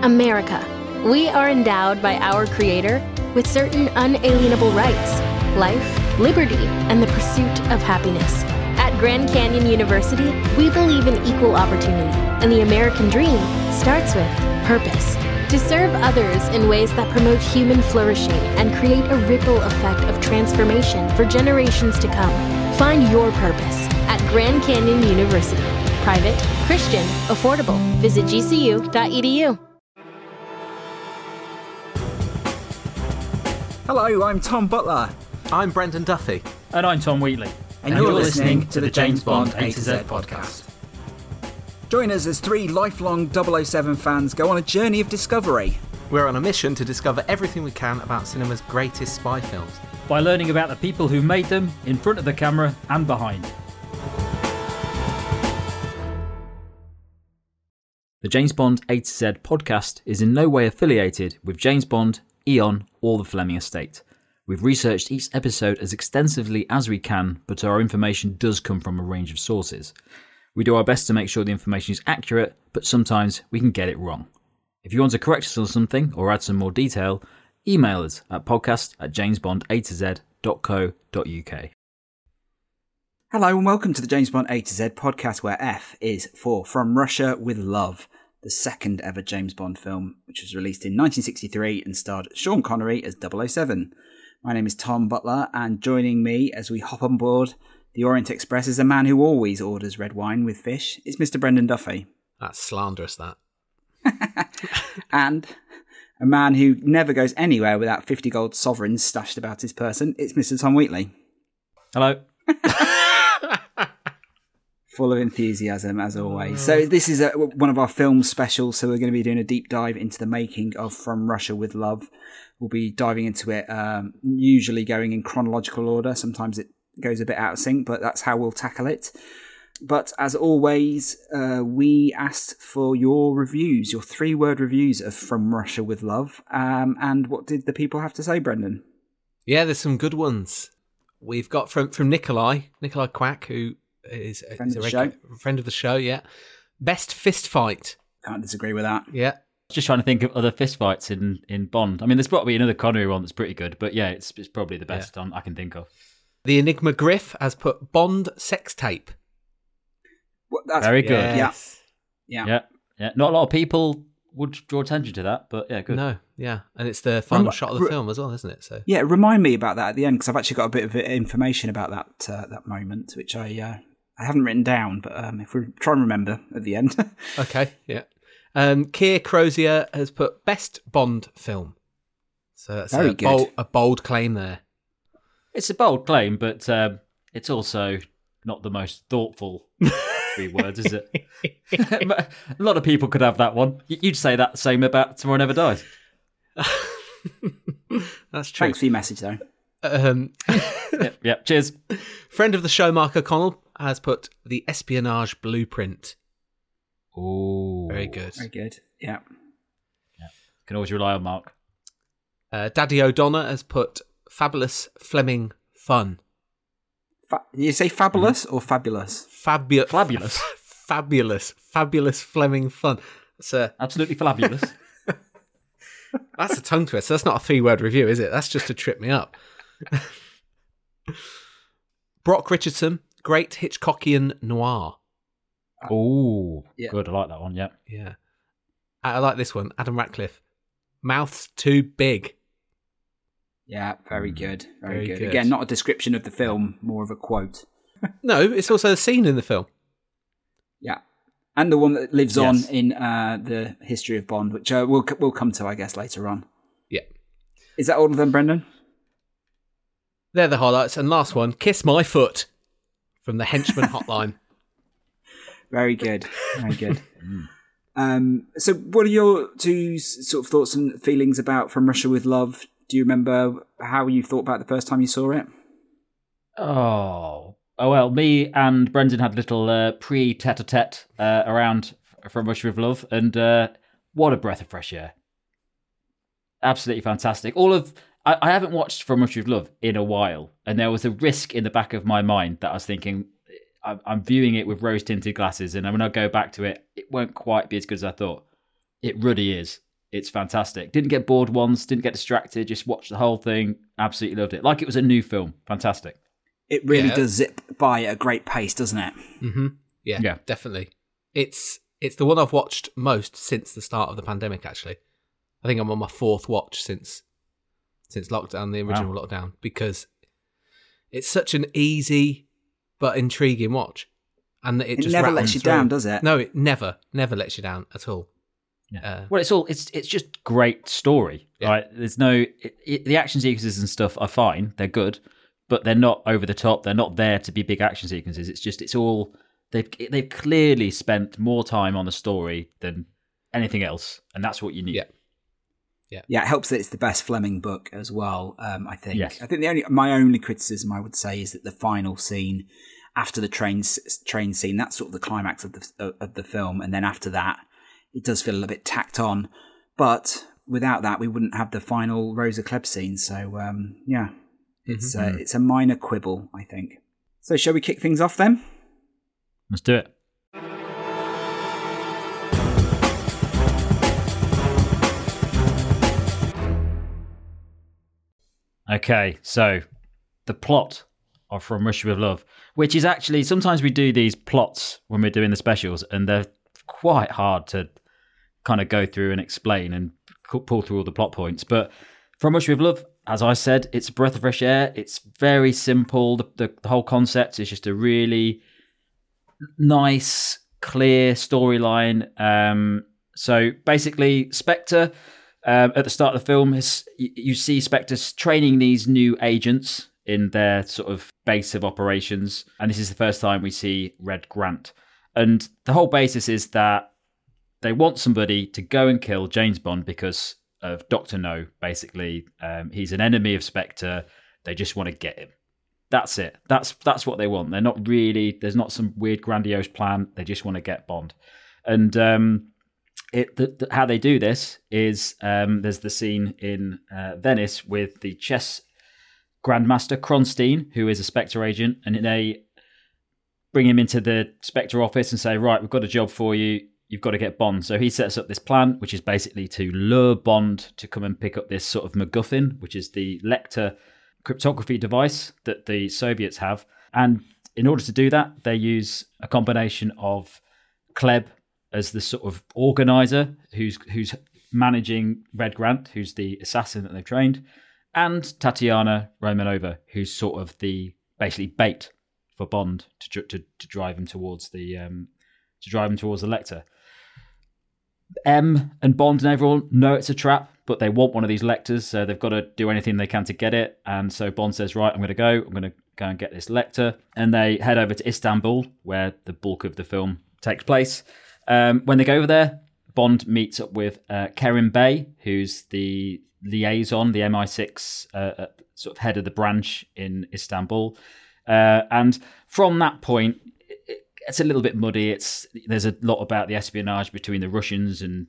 America. We are endowed by our Creator with certain unalienable rights: life, liberty, and the pursuit of happiness. At Grand Canyon University, we believe in equal opportunity, and the American dream starts with purpose. To serve others in ways that promote human flourishing and create a ripple effect of transformation for generations to come. Find your purpose at Grand Canyon University. Private, Christian, affordable. Visit gcu.edu. Hello, I'm Tom Butler. I'm Brendan Duffy. And I'm Tom Wheatley. And you're listening to the James Bond A to Z podcast. Join us as three lifelong 007 fans go on a journey of discovery. We're on a mission to discover everything we can about cinema's greatest spy films. By learning about the people who made them, in front of the camera and behind. The James Bond A to Z podcast is in no way affiliated with James Bond, Eon, or the Fleming estate. We've researched each episode as extensively as we can, but our information does come from a range of sources. We do our best to make sure the information is accurate, but sometimes we can get it wrong. If you want to correct us on something or add some more detail, email us at podcast@jamesbondatz.co.uk. Hello and welcome to the James Bond A to Z podcast, where F is for From Russia with Love, the second ever James Bond film, which was released in 1963 and starred Sean Connery as 007. My name is Tom Butler, and joining me as we hop on board the Orient Express is a man who always orders red wine with fish. It's Mr. Brendan Duffy. That's slanderous, that. And a man who never goes anywhere without 50 gold sovereigns stashed about his person. It's Mr. Tom Wheatley. Hello. Full of enthusiasm, as always. So this is one of our film specials, so we're going to be doing a deep dive into the making of From Russia with Love. We'll be diving into it, usually going in chronological order. Sometimes it goes a bit out of sync, but that's how we'll tackle it. But as always, we asked for your reviews, your 3-word reviews of From Russia with Love. And what did the people have to say, Brendan? Yeah, there's some good ones. We've got from Nikolai Quack, who is a friend of the show, yeah. Best fist fight. Can't disagree with that. Yeah. Just trying to think of other fist fights in Bond. I mean, there's probably another Connery one that's pretty good, but yeah, it's probably the best I can think of. The Enigma Griff has put Bond sex tape. Well, that's very good. Yeah. Not a lot of people would draw attention to that, but yeah, good. No, yeah. And it's the final shot of the film as well, isn't it? So yeah, remind me about that at the end, because I've actually got a bit of information about that moment, which I haven't written down, but if we try and remember at the end. Okay, yeah. Keir Crozier has put best Bond film. So that's a bold claim there. It's a bold claim, but it's also not the most thoughtful 3 words, is it? A lot of people could have that one. You'd say that same about Tomorrow Never Dies. That's true. Thanks for your message, though. Yeah, cheers. Friend of the show, Mark O'Connell, has put The Espionage Blueprint. Oh, very good. Very good, yeah. Can always rely on Mark. Daddy O'Donnell has put Fabulous Fleming Fun. Did you say fabulous or fabulous? Fabulous. Fabulous Fleming Fun. That's absolutely fabulous. That's a tongue twister. That's not a 3-word review, is it? That's just to trip me up. Brock Richardson, Great Hitchcockian Noir. Oh, good. I like that one. Yeah. Yeah. I like this one. Adam Ratcliffe. Mouth's Too Big. Yeah, very good. Very good. Again, not a description of the film, more of a quote. No, it's also a scene in the film. Yeah. And the one that lives on in the history of Bond, which we'll come to, I guess, later on. Yeah. Is that all of them, Brendan? They're the highlights. And last one, Kiss My Foot from the Henchman Hotline. Very good. Very good. So what are your 2 sort of thoughts and feelings about From Russia with Love? Do you remember how you thought about it the first time you saw it? Oh well, me and Brendan had a little pre-tete-a-tete around From Russia with Love, and what a breath of fresh air. Absolutely fantastic. I haven't watched From Russia with Love in a while, and there was a risk in the back of my mind that I was thinking, I'm viewing it with rose-tinted glasses, and when I go back to it, it won't quite be as good as I thought. It really is. It's fantastic. Didn't get bored once, didn't get distracted, just watched the whole thing. Absolutely loved it. Like it was a new film. Fantastic. It really does zip by at a great pace, doesn't it? Mm-hmm. Yeah, definitely. It's the one I've watched most since the start of the pandemic, actually. I think I'm on my 4th watch since lockdown, the original lockdown, because it's such an easy but intriguing watch. And it just never lets you down, does it? No, it never lets you down at all. Yeah. Well, it's just great story, right? There's no the action sequences and stuff are fine, they're good, but they're not over the top. They're not there to be big action sequences. It's all they've clearly spent more time on the story than anything else, and that's what you need. Yeah, it helps that it's the best Fleming book as well. I think. Yes. I think my only criticism I would say is that the final scene after the train scene, that's sort of the climax of the film, and then after that, it does feel a bit tacked on. But without that, we wouldn't have the final Rosa Klebb scene. So it's a minor quibble, I think. So shall we kick things off then? Let's do it. Okay, so the plot of From Russia with Love, which is actually, sometimes we do these plots when we're doing the specials, and they're quite hard to kind of go through and explain and pull through all the plot points. But From Russia with Love, as I said, it's a breath of fresh air. It's very simple. The whole concept is just a really nice, clear storyline. So basically, Spectre, at the start of the film, you see Spectre training these new agents in their sort of base of operations. And this is the first time we see Red Grant. And the whole basis is that they want somebody to go and kill James Bond because of Dr. No, basically. He's an enemy of Spectre. They just want to get him. That's it. That's what they want. They're not really, there's not some weird grandiose plan. They just want to get Bond. And how they do this is there's the scene in Venice with the chess Grandmaster Kronstein, who is a Spectre agent, and they bring him into the Spectre office and say, right, we've got a job for you. You've got to get Bond. So he sets up this plan, which is basically to lure Bond to come and pick up this sort of MacGuffin, which is the Lecter cryptography device that the Soviets have. And in order to do that, they use a combination of Klebb as the sort of organizer who's managing Red Grant, who's the assassin that they've trained, and Tatiana Romanova, who's sort of the basically bait for Bond to drive him towards the Lecter. M and Bond and everyone know it's a trap, but they want one of these Lecters, so they've got to do anything they can to get it. And so Bond says, right, I'm going to go and get this Lecter. And they head over to Istanbul, where the bulk of the film takes place. When they go over there, Bond meets up with Kerim Bey, who's the liaison, the MI6 sort of head of the branch in Istanbul. And from that point, it's a little bit muddy. There's a lot about the espionage between the Russians and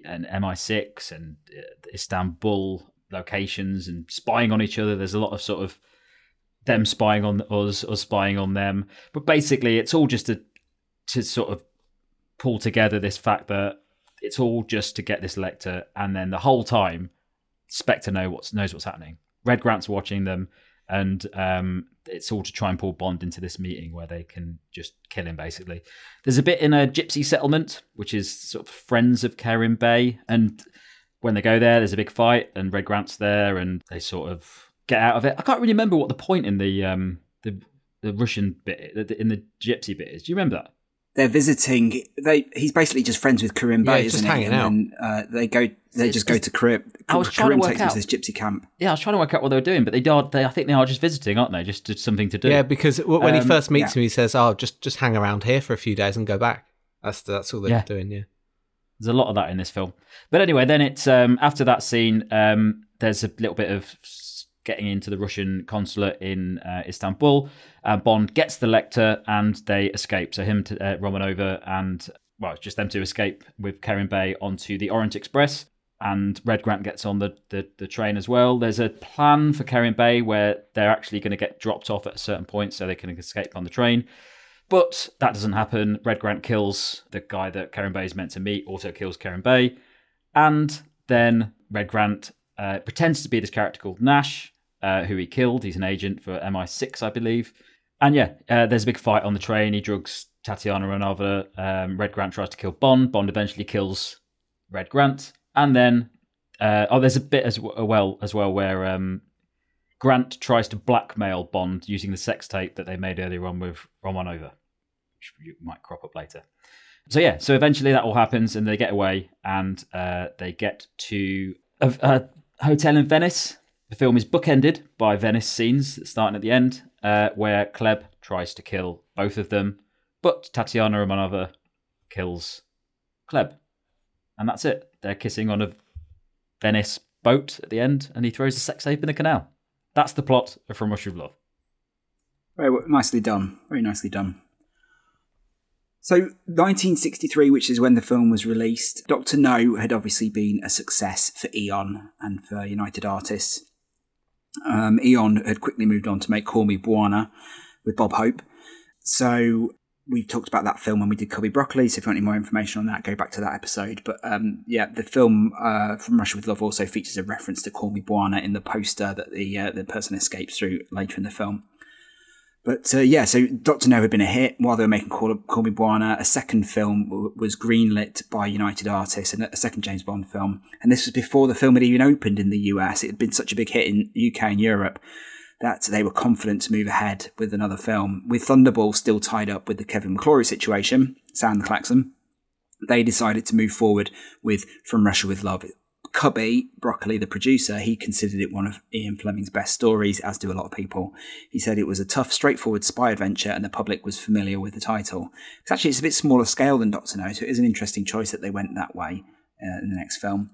MI6 and Istanbul locations and spying on each other. There's a lot of sort of them spying on us spying on them. But basically, it's all just to sort of pull together this fact that it's all just to get this Lecter, and then the whole time, Spectre knows what's happening. Red Grant's watching them, and it's all to try and pull Bond into this meeting where they can just kill him, basically. There's a bit in a gypsy settlement, which is sort of friends of Kerim Bey, and when they go there, there's a big fight, and Red Grant's there, and they sort of get out of it. I can't really remember what the point in the Russian bit, in the gypsy bit is. Do you remember that? They're visiting. He's basically just friends with Kerim Bey, isn't he? Hanging out. And they just go to Kerim. Kerim takes them to this gypsy camp. Yeah, I was trying to work out what they were doing, but I think they are just visiting, aren't they? Just something to do. Yeah, because when he first meets him, he says, "Oh, just hang around here for a few days and go back." That's all they're doing. Yeah, there's a lot of that in this film. But anyway, then it's after that scene, there's a little bit of getting into the Russian consulate in Istanbul. Bond gets the Lecter and they escape. So him, Romanova, and it's just them to escape with Kerim Bey onto the Orient Express. And Red Grant gets on the train as well. There's a plan for Kerim Bey where they're actually going to get dropped off at a certain point so they can escape on the train. But that doesn't happen. Red Grant kills the guy that Kerim Bey is meant to meet, also kills Kerim Bey. And then Red Grant pretends to be this character called Nash, who he killed. He's an agent for MI6, I believe. And there's a big fight on the train. He drugs Tatiana Renova. Red Grant tries to kill Bond. Bond eventually kills Red Grant. And then, there's a bit as well where Grant tries to blackmail Bond using the sex tape that they made earlier on with Romanova, which might crop up later. So eventually that all happens and they get away and they get to a hotel in Venice. The film is bookended by Venice scenes starting at the end, where Kleb tries to kill both of them, but Tatiana Romanova kills Kleb. And that's it. They're kissing on a Venice boat at the end, and he throws a sex tape in a canal. That's the plot of From Russia with Love. Very nicely done. Very nicely done. So, 1963, which is when the film was released, Dr. No had obviously been a success for Eon and for United Artists. Eon had quickly moved on to make Call Me Buona with Bob Hope. So we talked about that film when we did Cubby Broccoli, so if you want any more information on that, go back to that episode. But the film From Russia with Love also features a reference to Call Me Buona in the poster that the person escapes through later in the film. But so Dr. No had been a hit while they were making Call Me Buona. A second film was greenlit by United Artists, and a second James Bond film. And this was before the film had even opened in the US. It had been such a big hit in UK and Europe that they were confident to move ahead with another film. With Thunderball still tied up with the Kevin McClory situation, sound the klaxon, they decided to move forward with From Russia with Love. Cubby Broccoli, the producer, he considered it one of Ian Fleming's best stories, as do a lot of people. He said it was a tough, straightforward spy adventure and the public was familiar with the title. It's a bit smaller scale than Dr. No, so it is an interesting choice that they went that way in the next film.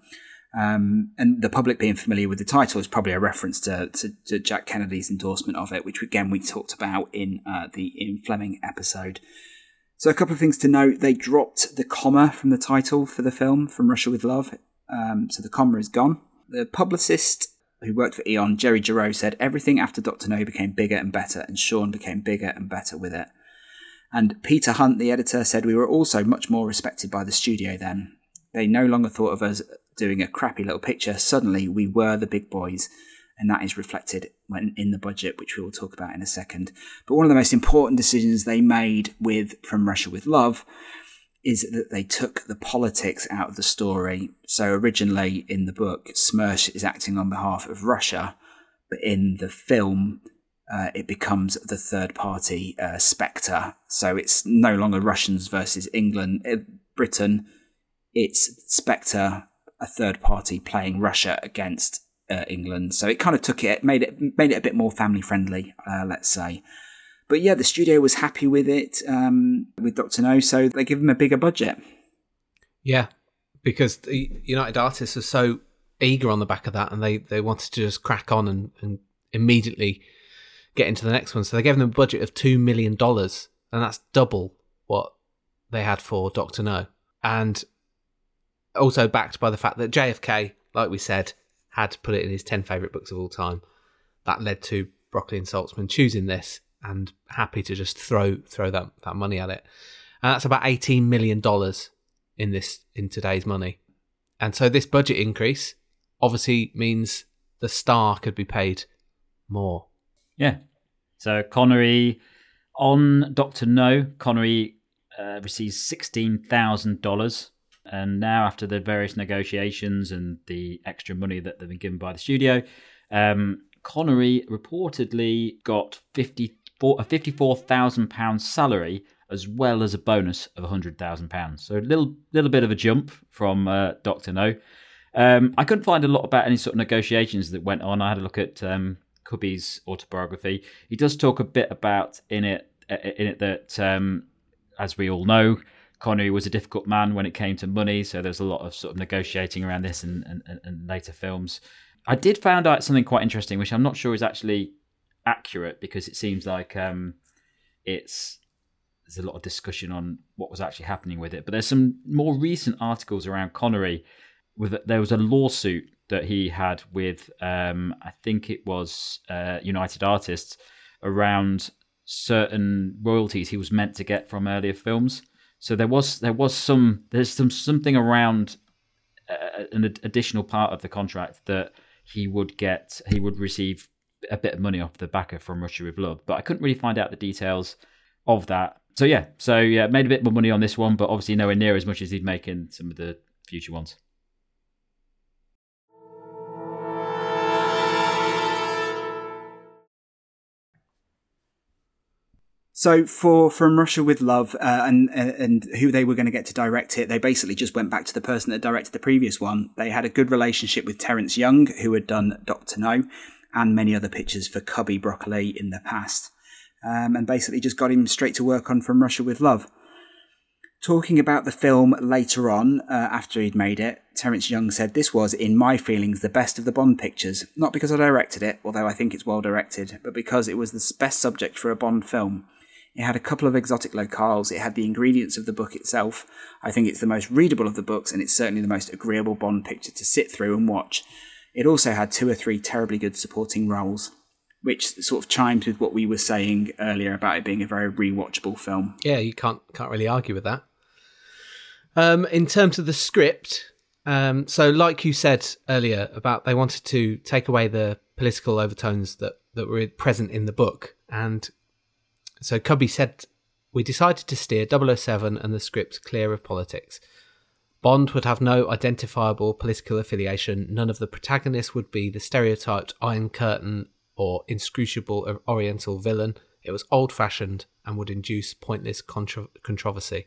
And the public being familiar with the title is probably a reference to Jack Kennedy's endorsement of it, which again we talked about in the Ian Fleming episode. So a couple of things to note. They dropped the comma from the title for the film, From Russia with Love. So the comma is gone. The publicist who worked for Eon, Jerry Giroux, said everything after Dr. No became bigger and better, and Sean became bigger and better with it. And Peter Hunt, the editor, said we were also much more respected by the studio then. They no longer thought of us doing a crappy little picture. Suddenly we were the big boys, and that is reflected when in the budget, which we will talk about in a second. But one of the most important decisions they made with From Russia with Love is that they took the politics out of the story. So originally in the book, Smersh is acting on behalf of Russia, but in the film, it becomes the third party Spectre. So it's no longer Russians versus Britain. It's Spectre, a third party playing Russia against England. So it kind of made it a bit more family friendly, let's say. But yeah, the studio was happy with it, with Dr. No, so they give him a bigger budget. Yeah, because the United Artists were so eager on the back of that, and they wanted to just crack on and immediately get into the next one. So they gave them a budget of $2 million, and that's double what they had for Dr. No. And also backed by the fact that JFK, like we said, had put it in his 10 favourite books of all time. That led to Broccoli and Saltzman choosing this and happy to just throw that money at it. And that's about $18 million in today's money. And so this budget increase obviously means the star could be paid more. Yeah. So Connery, on Dr. No, Connery receives $16,000. And now after the various negotiations and the extra money that they've been given by the studio, Connery reportedly got a £54,000 salary as well as a bonus of £100,000. So a little bit of a jump from Dr. No. I couldn't find a lot about any sort of negotiations that went on. I had a look at Cubby's autobiography. He does talk a bit about in it that, as we all know, Connery was a difficult man when it came to money. So there's a lot of sort of negotiating around this and later films. I did find out something quite interesting, which I'm not sure is actually accurate, because it seems like there's a lot of discussion on what was actually happening with it. But there's some more recent articles around Connery. There was a lawsuit that he had with, I think it was United Artists, around certain royalties he was meant to get from earlier films. So there's something around an additional part of the contract that he would receive a bit of money off the backer From Russia with Love, but I couldn't really find out the details of that. So made a bit more money on this one, but obviously nowhere near as much as he'd make in some of the future ones. So for From Russia with Love and who they were going to get to direct it, they basically just went back to the person that directed the previous one. They had a good relationship with Terence Young, who had done Dr. No and many other pictures for Cubby Broccoli in the past, and basically just got him straight to work on From Russia with Love. Talking about the film later on, after he'd made it, Terence Young said, "This was, in my feelings, the best of the Bond pictures. Not because I directed it, although I think it's well directed, but because it was the best subject for a Bond film. It had a couple of exotic locales, it had the ingredients of the book itself. I think it's the most readable of the books, and it's certainly the most agreeable Bond picture to sit through and watch. It also had 2 or 3 terribly good supporting roles," which sort of chimed with what we were saying earlier about it being a very rewatchable film. Yeah, you can't really argue with that. In terms of the script, so like you said earlier about they wanted to take away the political overtones that were present in the book, and so Cubby said, "We decided to steer 007 and the script clear of politics. Bond would have no identifiable political affiliation. None of the protagonists would be the stereotyped Iron Curtain or inscrutable Oriental villain. It was old-fashioned and would induce pointless controversy."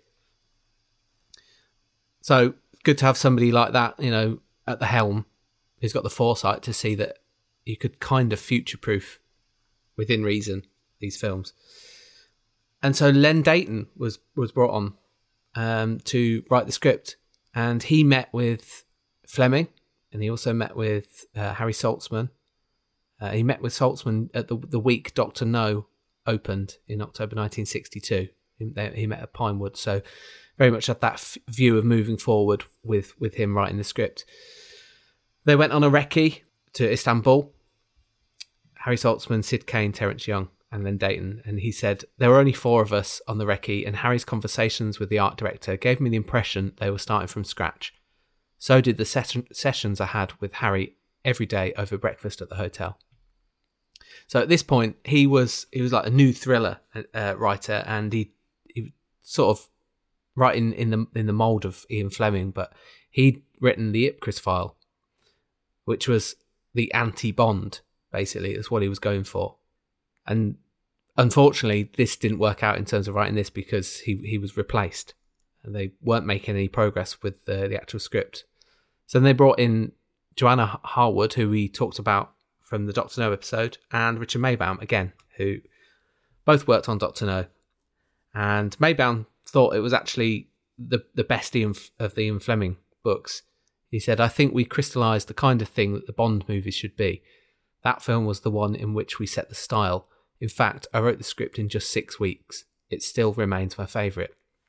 So good to have somebody like that, at the helm, who's got the foresight to see that you could kind of future-proof, within reason, these films. And so Len Deighton was brought on to write the script, and he met with Fleming, and he also met with Harry Saltzman. He met with Saltzman at the week Dr. No opened in October 1962. He met at Pinewood, so very much had that view of moving forward with him writing the script. They went on a recce to Istanbul. Harry Saltzman, Sid Kane, Terence Young, and then Deighton, and he said, "There were only 4 of us on the recce, and Harry's conversations with the art director gave me the impression they were starting from scratch. So did the sessions I had with Harry every day over breakfast at the hotel." So at this point, he was like a new thriller writer, and he sort of writing in the mould of Ian Fleming, but he'd written the Ipcris File, which was the anti-Bond. Basically, that's what he was going for. And unfortunately, this didn't work out in terms of writing this because he was replaced. And they weren't making any progress with the actual script. So then they brought in Joanna Harwood, who we talked about from the Dr. No episode, and Richard Maybaum, again, who both worked on Dr. No. And Maybaum thought it was actually the best of the Ian Fleming books. He said, "I think we crystallised the kind of thing that the Bond movies should be. That film was the one in which we set the style. In fact, I wrote the script in just 6 weeks. It still remains my favourite."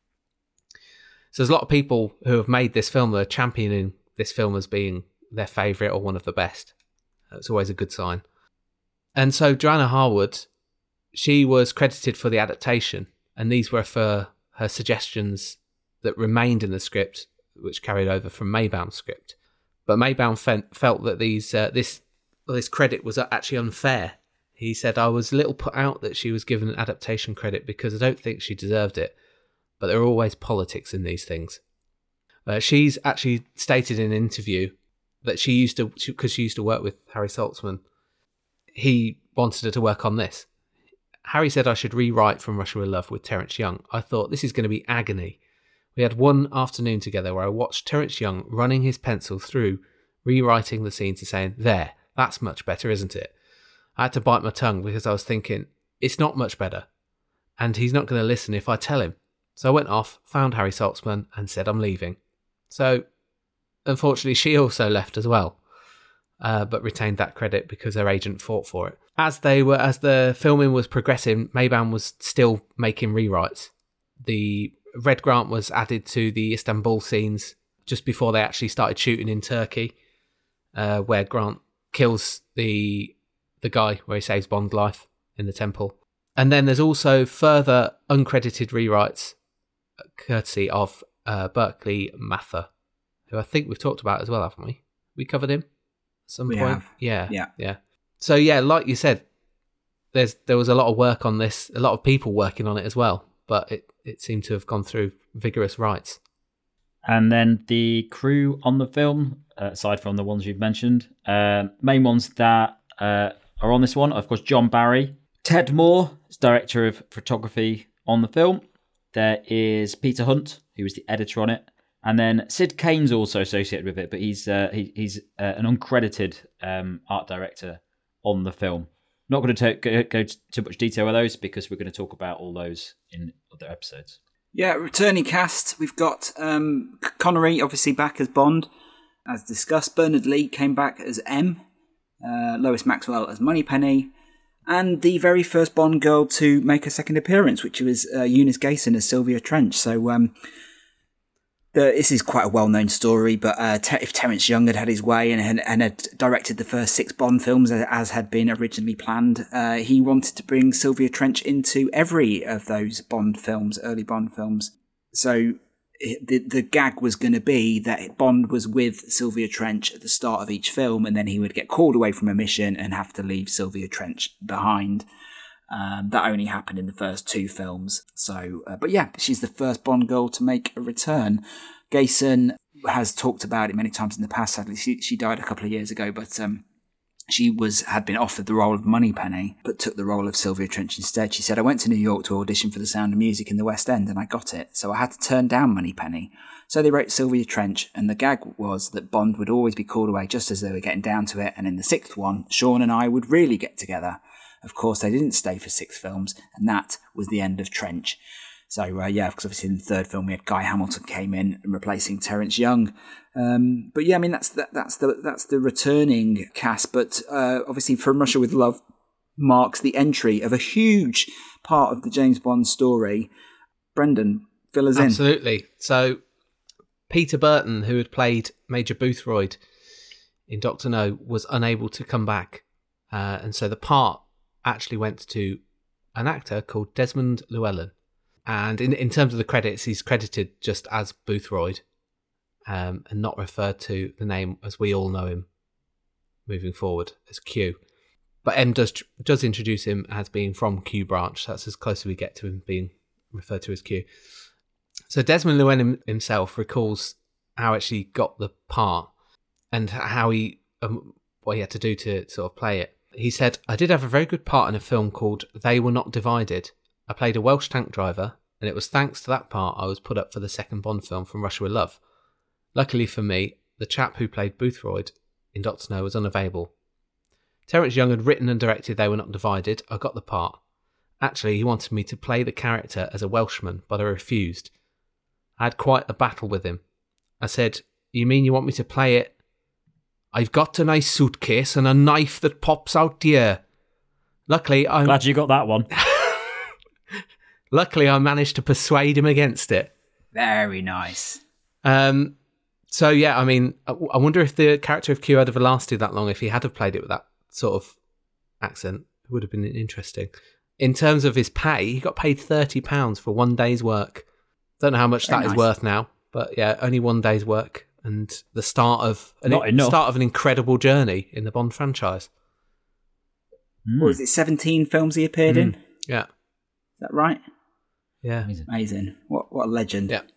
So there's a lot of people who have made this film that are championing this film as being their favourite or one of the best. That's always a good sign. And so Joanna Harwood, she was credited for the adaptation, and these were for her suggestions that remained in the script, which carried over from Maybaum's script. But Maybaum felt that this credit was actually unfair. He said, "I was a little put out that she was given an adaptation credit because I don't think she deserved it, but there are always politics in these things." She's actually stated in an interview that she used to work with Harry Saltzman. He wanted her to work on this. Harry said I should rewrite From Russia with Love with Terence Young. I thought, this is going to be agony. We had one afternoon together where I watched Terence Young running his pencil through, rewriting the scenes and saying, "There, that's much better, isn't it?" I had to bite my tongue because I was thinking, it's not much better, and he's not going to listen if I tell him. So I went off, found Harry Saltzman, and said I'm leaving. So, unfortunately, she also left as well, but retained that credit because her agent fought for it. As the filming was progressing, Maybaum was still making rewrites. The Red Grant was added to the Istanbul scenes just before they actually started shooting in Turkey, where Grant kills the guy where he saves Bond's life in the temple. And then there's also further uncredited rewrites courtesy of Berkeley Mather, who I think we've talked about as well, haven't we? We covered him at some We point. have. Yeah. So yeah, like you said, there was a lot of work on this, a lot of people working on it as well, but it seemed to have gone through vigorous rights. And then the crew on the film, aside from the ones you've mentioned, main ones that are on this one, of course, John Barry. Ted Moore is director of photography on the film. There is Peter Hunt, who was the editor on it. And then Sid Kane's also associated with it, but he's an uncredited art director on the film. Not going to go too much detail with those because we're going to talk about all those in other episodes. Yeah, returning cast. We've got Connery, obviously, back as Bond. As discussed, Bernard Lee came back as M. Lois Maxwell as Moneypenny. And the very first Bond girl to make a second appearance, which was Eunice Gayson as Sylvia Trench. So this is quite a well-known story, but if Terence Young had his way and had directed the first 6 Bond films as had been originally planned, he wanted to bring Sylvia Trench into every of those Bond films, early Bond films. So the gag was going to be that Bond was with Sylvia Trench at the start of each film, and then he would get called away from a mission and have to leave Sylvia Trench behind. That only happened in the first 2 films. So, but yeah, she's the first Bond girl to make a return. Gayson has talked about it many times in the past. Sadly, she died a couple of years ago, but she had been offered the role of Moneypenny, but took the role of Sylvia Trench instead. She said, "I went to New York to audition for The Sound of Music in the West End, and I got it, so I had to turn down Moneypenny." So they wrote Sylvia Trench, and the gag was that Bond would always be called away just as they were getting down to it, and in the 6th one, Sean and I would really get together. Of course, they didn't stay for 6 films, and that was the end of Trench. So, because obviously in the 3rd film we had Guy Hamilton came in and replacing Terence Young. But yeah, I mean, that's the returning cast. But obviously From Russia with Love marks the entry of a huge part of the James Bond story. Brendan, fill us in. Absolutely. So Peter Burton, who had played Major Boothroyd in Dr. No, was unable to come back. And so the part actually went to an actor called Desmond Llewellyn. And in terms of the credits, he's credited just as Boothroyd and not referred to the name as we all know him moving forward as Q. But M does introduce him as being from Q Branch. That's as close as we get to him being referred to as Q. So Desmond Llewellyn himself recalls how actually got the part and how what he had to do to sort of play it. He said, "I did have a very good part in a film called They Were Not Divided. I played a Welsh tank driver, and it was thanks to that part I was put up for the second Bond film, From Russia with Love. Luckily for me, the chap who played Boothroyd in Dr. No was unavailable. Terence Young had written and directed They Were Not Divided. I got the part. Actually, he wanted me to play the character as a Welshman, but I refused. I had quite a battle with him. I said, 'You mean you want me to play it? I've got a nice suitcase and a knife that pops out here.' Luckily, I'm glad you got that one. Luckily, I managed to persuade him against it." Very nice. So yeah, I mean, I wonder if the character of Q had ever lasted that long if he had have played it with that sort of accent. It would have been interesting. In terms of his pay, he got paid £30 for 1 day's work. Don't know how much that is worth now, but yeah, only 1 day's work and the start of an incredible journey in the Bond franchise. What was it, 17 films he appeared in? Yeah. Is that right? Yeah. Amazing. What a legend. Yeah.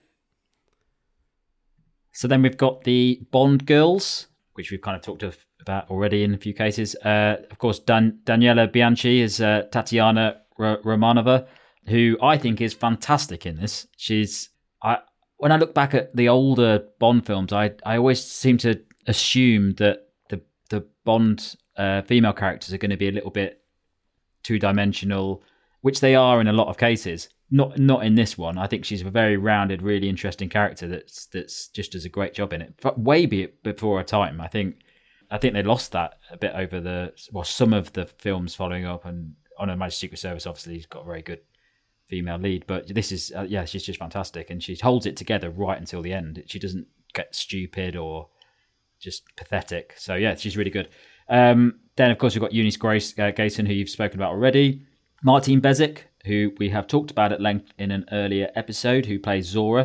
So then we've got the Bond girls, which we've kind of talked about already in a few cases. Of course, Daniela Bianchi is Tatiana Romanova, who I think is fantastic in this. When I look back at the older Bond films, I always seem to assume that the Bond female characters are going to be a little bit two-dimensional, which they are in a lot of cases. Not in this one. I think she's a very rounded, really interesting character that's just does a great job in it. But way before her time. I think they lost that a bit over some of the films following up, and on Her Majesty's Secret Service, obviously, he's got a very good female lead. But this is, she's just fantastic, and she holds it together right until the end. She doesn't get stupid or just pathetic. So yeah, she's really good. Then of course we've got Eunice Gayson, who you've spoken about already. Martine Bezic, who we have talked about at length in an earlier episode, who plays Zora.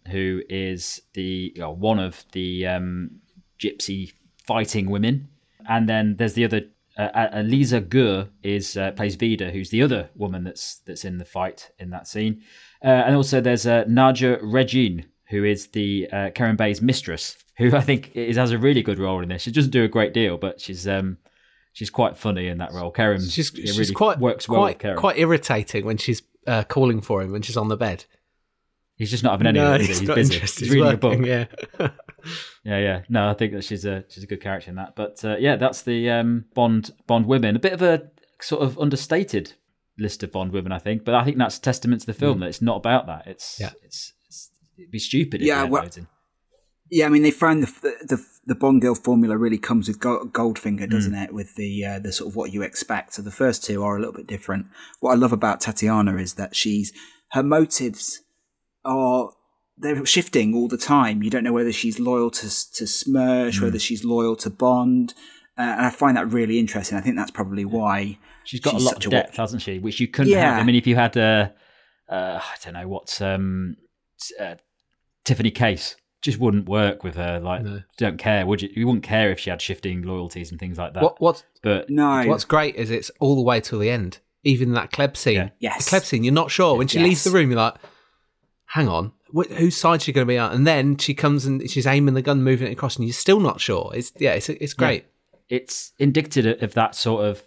who is one of the gypsy fighting women. And then there's the other, Lisa Gur plays Vida, who's the other woman that's in the fight in that scene. And also there's Nadja Regine, who is the Karen Bay's mistress, who I think has a really good role in this. She doesn't do a great deal, but she's quite funny in that role. Karen, she's really quite works well with Karen. Quite irritating when she's calling for him when she's on the bed. He's just not having any of it. He's busy. He's reading a book. Yeah. Yeah. No, I think that she's a good character in that. But that's the Bond women. A bit of a sort of understated list of Bond women, I think. But I think that's testament to the film that it's not about that. It'd be stupid if had loads in. Yeah, I mean, they found the Bond girl formula really comes with Goldfinger, doesn't it? With the sort of what you expect. So the first two are a little bit different. What I love about Tatiana is that her motives they're shifting all the time. You don't know whether she's loyal to Smersh, whether she's loyal to Bond, and I find that really interesting. I think that's probably why she's got a lot of depth, hasn't she? Which you couldn't have. I mean, if you had I don't know what's Tiffany Case. Just wouldn't work with her. Don't care, would you? You wouldn't care if she had shifting loyalties and things like that. What's great is it's all the way till the end. Even that Kleb scene. Yeah. Yes. The Kleb scene, you're not sure. When she leaves the room, you're like, hang on, whose side is she going to be on? And then she comes and she's aiming the gun, moving it across, and you're still not sure. It's great. Yeah. It's indicative of that sort of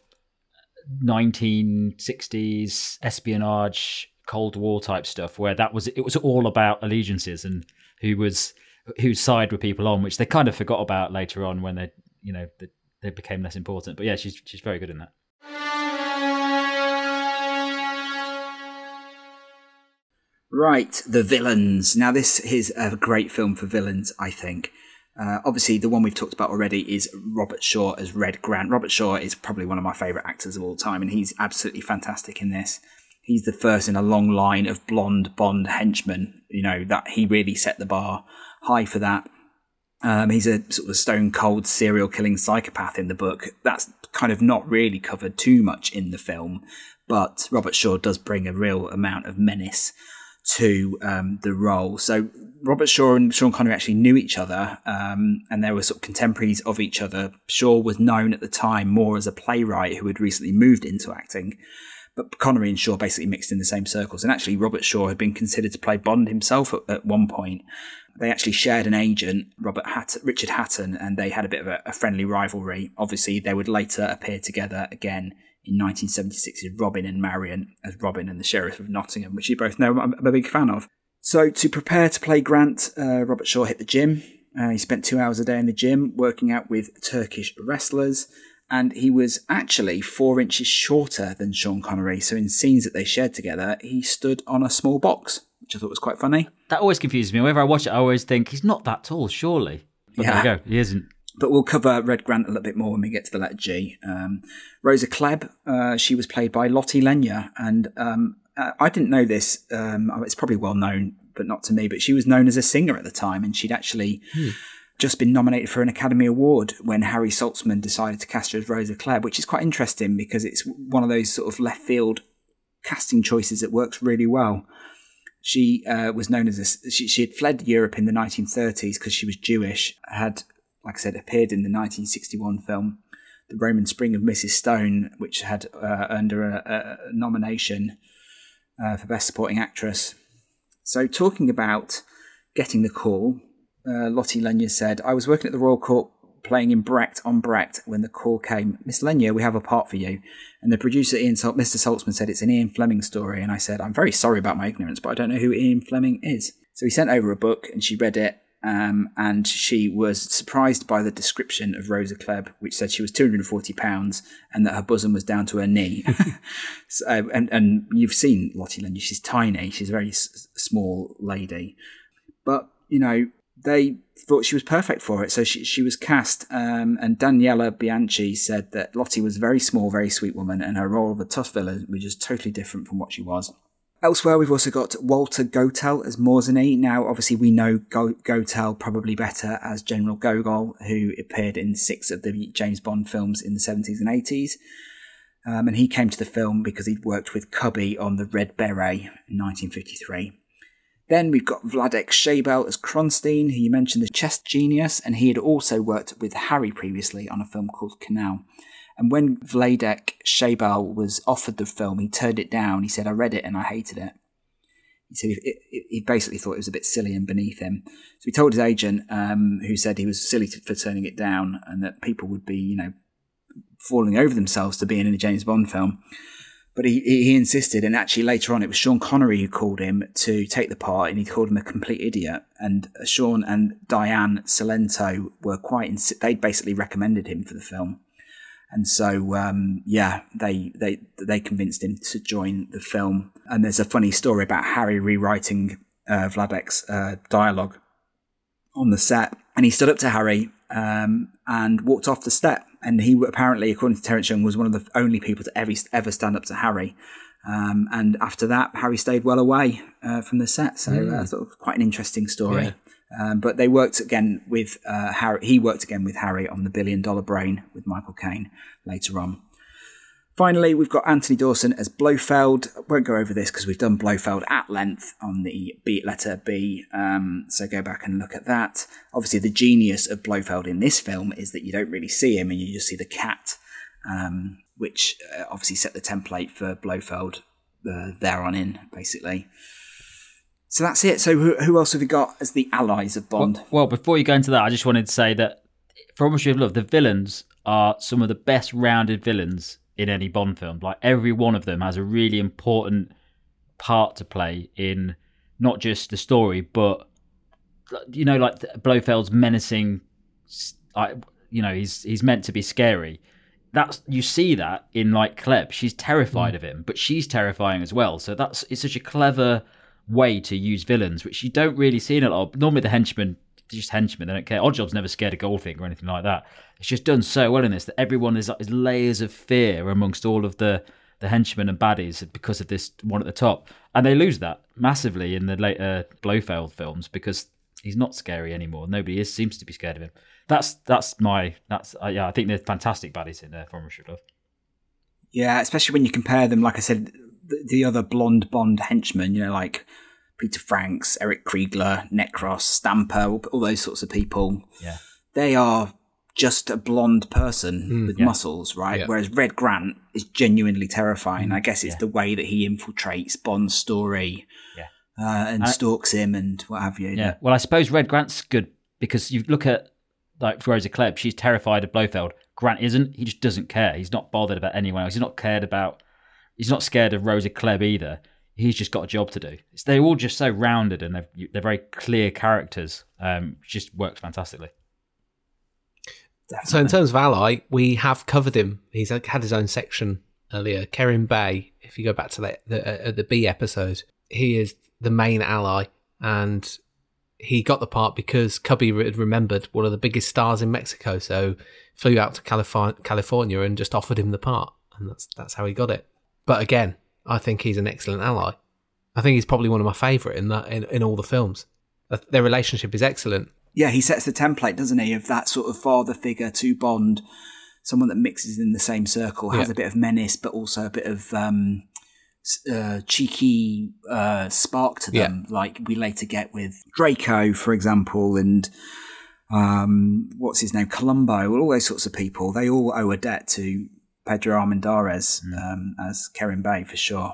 1960s espionage, Cold War type stuff, where it was all about allegiances and whose side were people on, which they kind of forgot about later on when they became less important. But yeah, she's very good in that. Right, the villains. Now this is a great film for villains, I think. Obviously, the one we've talked about already is Robert Shaw as Red Grant. Robert Shaw is probably one of my favourite actors of all time, and he's absolutely fantastic in this. He's the first in a long line of blonde Bond henchmen, that he really set the bar high for that. He's a sort of stone-cold serial-killing psychopath in the book. That's kind of not really covered too much in the film, but Robert Shaw does bring a real amount of menace to the role. So Robert Shaw and Sean Connery actually knew each other, and they were sort of contemporaries of each other. Shaw was known at the time more as a playwright who had recently moved into acting, but Connery and Shaw basically mixed in the same circles. And actually, Robert Shaw had been considered to play Bond himself at one point. They actually shared an agent, Richard Hatton, and they had a bit of a friendly rivalry. Obviously, they would later appear together again in 1976 as Robin and Marion, as Robin and the Sheriff of Nottingham, which you both know I'm a big fan of. So to prepare to play Grant, Robert Shaw hit the gym. He spent 2 hours a day in the gym working out with Turkish wrestlers. And he was actually 4 inches shorter than Sean Connery. So in scenes that they shared together, he stood on a small box, which I thought was quite funny. That always confuses me. Whenever I watch it, I always think, he's not that tall, surely. But there we go, he isn't. But we'll cover Red Grant a little bit more when we get to the letter G. Rosa Klebb, she was played by Lottie Lenya. And I didn't know this. It's probably well known, but not to me. But she was known as a singer at the time. And she'd actually just been nominated for an Academy Award when Harry Saltzman decided to cast her as Rosa Klebb, which is quite interesting because it's one of those sort of left field casting choices that works really well. She was known as she had fled Europe in the 1930s because she was Jewish, had, like I said, appeared in the 1961 film The Roman Spring of Mrs. Stone, which had earned her a nomination for Best Supporting Actress. So talking about getting the call, Lottie Lenya said, I was working at the Royal Court playing in Brecht on Brecht when the call came. Miss Lenya, we have a part for you. And the producer, Mr. Saltzman, said it's an Ian Fleming story. And I said, I'm very sorry about my ignorance, but I don't know who Ian Fleming is. So he sent over a book and she read it. And she was surprised by the description of Rosa Klebb, which said she was 240 pounds and that her bosom was down to her knee. So, and you've seen Lottie Lenya. She's tiny. She's a very small lady. But, they thought she was perfect for it, so she was cast. And Daniela Bianchi said that Lottie was a very small, very sweet woman, and her role of a tough villain was just totally different from what she was. Elsewhere, we've also got Walter Gotell as Morzeny. Now, obviously, we know Gotell probably better as General Gogol, who appeared in 6 of the James Bond films in the 70s and 80s. And he came to the film because he'd worked with Cubby on The Red Beret in 1953. Then we've got Vladek Sheybal as Kronstein, who you mentioned, the chess genius, and he had also worked with Harry previously on a film called Canal. And when Vladek Sheybal was offered the film, he turned it down. He said, "I read it and I hated it." He said he basically thought it was a bit silly and beneath him. So he told his agent, who said he was silly for turning it down and that people would be, falling over themselves to be in a James Bond film. But he insisted, and actually later on it was Sean Connery who called him to take the part, and he called him a complete idiot. And Sean and Diane Salento were they'd basically recommended him for the film. And so, they convinced him to join the film. And there's a funny story about Harry rewriting Vladek's dialogue on the set. And he stood up to Harry and walked off the step. And he apparently, according to Terence Young, was one of the only people to ever stand up to Harry. And after that, Harry stayed well away from the set. So I thought it was quite an interesting story. Yeah. But they worked again with Harry. He worked again with Harry on The $1 Billion Brain with Michael Caine later on. Finally, we've got Anthony Dawson as Blofeld. I won't go over this because we've done Blofeld at length on the letter B. So go back and look at that. Obviously, the genius of Blofeld in this film is that you don't really see him and you just see the cat, which obviously set the template for Blofeld there on in, basically. So that's it. So who else have we got as the allies of Bond? Well, before you go into that, I just wanted to say that for Mystery of Love, the villains are some of the best rounded villains in any Bond film. Like, every one of them has a really important part to play in not just the story, but, like Blofeld's menacing, he's meant to be scary. You see that in, like, Klebb. She's terrified of him, but she's terrifying as well. So it's such a clever way to use villains, which you don't really see in a lot. Normally the henchmen, they're just henchmen, they don't care. Oddjob's never scared of Goldfinger or anything like that. It's just done so well in this that everyone is layers of fear amongst all of the henchmen and baddies because of this one at the top. And they lose that massively in the later Blofeld films because he's not scary anymore. Nobody seems to be scared of him. I think they're fantastic baddies in there from Mystery of Love. Yeah, especially when you compare them, like I said, the other blonde Bond henchmen, like Peter Franks, Eric Kriegler, Necros, Stamper, all those sorts of people. Yeah, they are just a blonde person with muscles, right? Yeah. Whereas Red Grant is genuinely terrifying. I guess it's the way that he infiltrates Bond's story and stalks him and what have you. Yeah, well, I suppose Red Grant's good because you look at, like, Rosa Klebb, she's terrified of Blofeld. Grant isn't. He just doesn't care. He's not bothered about anyone else. He's not scared of Rosa Klebb either. He's just got a job to do. They're all just so rounded and they're very clear characters. Just works fantastically. Definitely. So in terms of ally, we have covered him. He's had his own section earlier. Kerim Bey, if you go back to the B episode, he is the main ally, and he got the part because Cubby had remembered one of the biggest stars in Mexico, so flew out to California and just offered him the part, and that's how he got it. But again, I think he's an excellent ally. I think he's probably one of my favourite in all the films. Their relationship is excellent. Yeah, he sets the template, doesn't he, of that sort of father figure to Bond, someone that mixes in the same circle, has a bit of menace, but also a bit of cheeky spark to them, like we later get with Draco, for example, and what's his name, Columbo, all those sorts of people. They all owe a debt to Pedro Armendariz as Kerim Bey, for sure.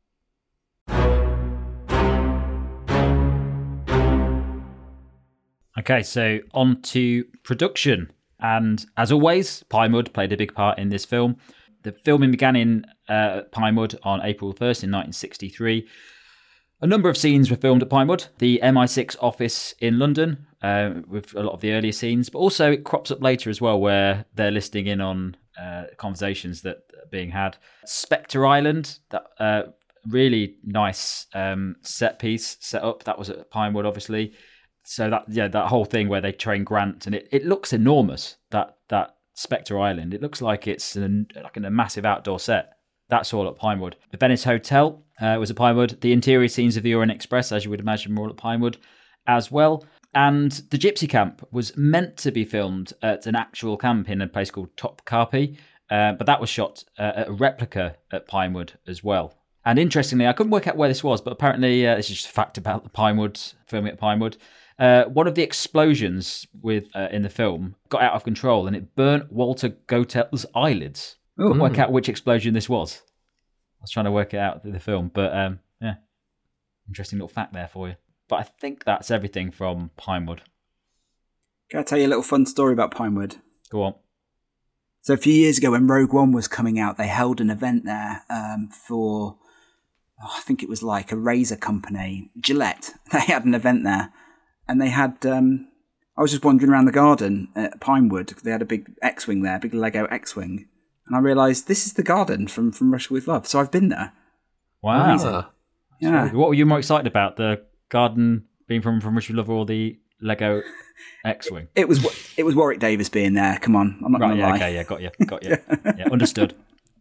Okay, so on to production. And as always, Pinewood played a big part in this film. The filming began in Pinewood on April 1st in 1963. A number of scenes were filmed at Pinewood, the MI6 office in London, with a lot of the earlier scenes, but also it crops up later as well where they're listening in on conversations that are being had. Spectre Island, that really nice set piece set up. That was at Pinewood, obviously. So that whole thing where they train Grant, and it looks enormous. That Spectre Island, it looks like it's a massive outdoor set. That's all at Pinewood. The Venice Hotel was at Pinewood. The interior scenes of the Orient Express, as you would imagine, were all at Pinewood as well. And the Gypsy Camp was meant to be filmed at an actual camp in a place called Topkapi, but that was shot at a replica at Pinewood as well. And interestingly, I couldn't work out where this was, but apparently this is just a fact about the Pinewood, filming at Pinewood. One of the explosions in the film got out of control and it burnt Walter Gotell's eyelids. Couldn't work out which explosion this was. I was trying to work it out through the film, but yeah, interesting little fact there for you. But I think that's everything from Pinewood. Can I tell you a little fun story about Pinewood? Go on. So a few years ago when Rogue One was coming out, they held an event there for, I think it was like a razor company, Gillette. They had an event there. And they had, I was just wandering around the garden at Pinewood. They had a big X-Wing there, big Lego X-Wing. And I realised this is the garden from Russia with Love. So I've been there. Wow. Yeah. What were you more excited about? The garden being from Russia with Love or the Lego X-Wing? It was Warwick Davis being there. Come on. I'm not going to lie. Okay, yeah, got you. Yeah, understood.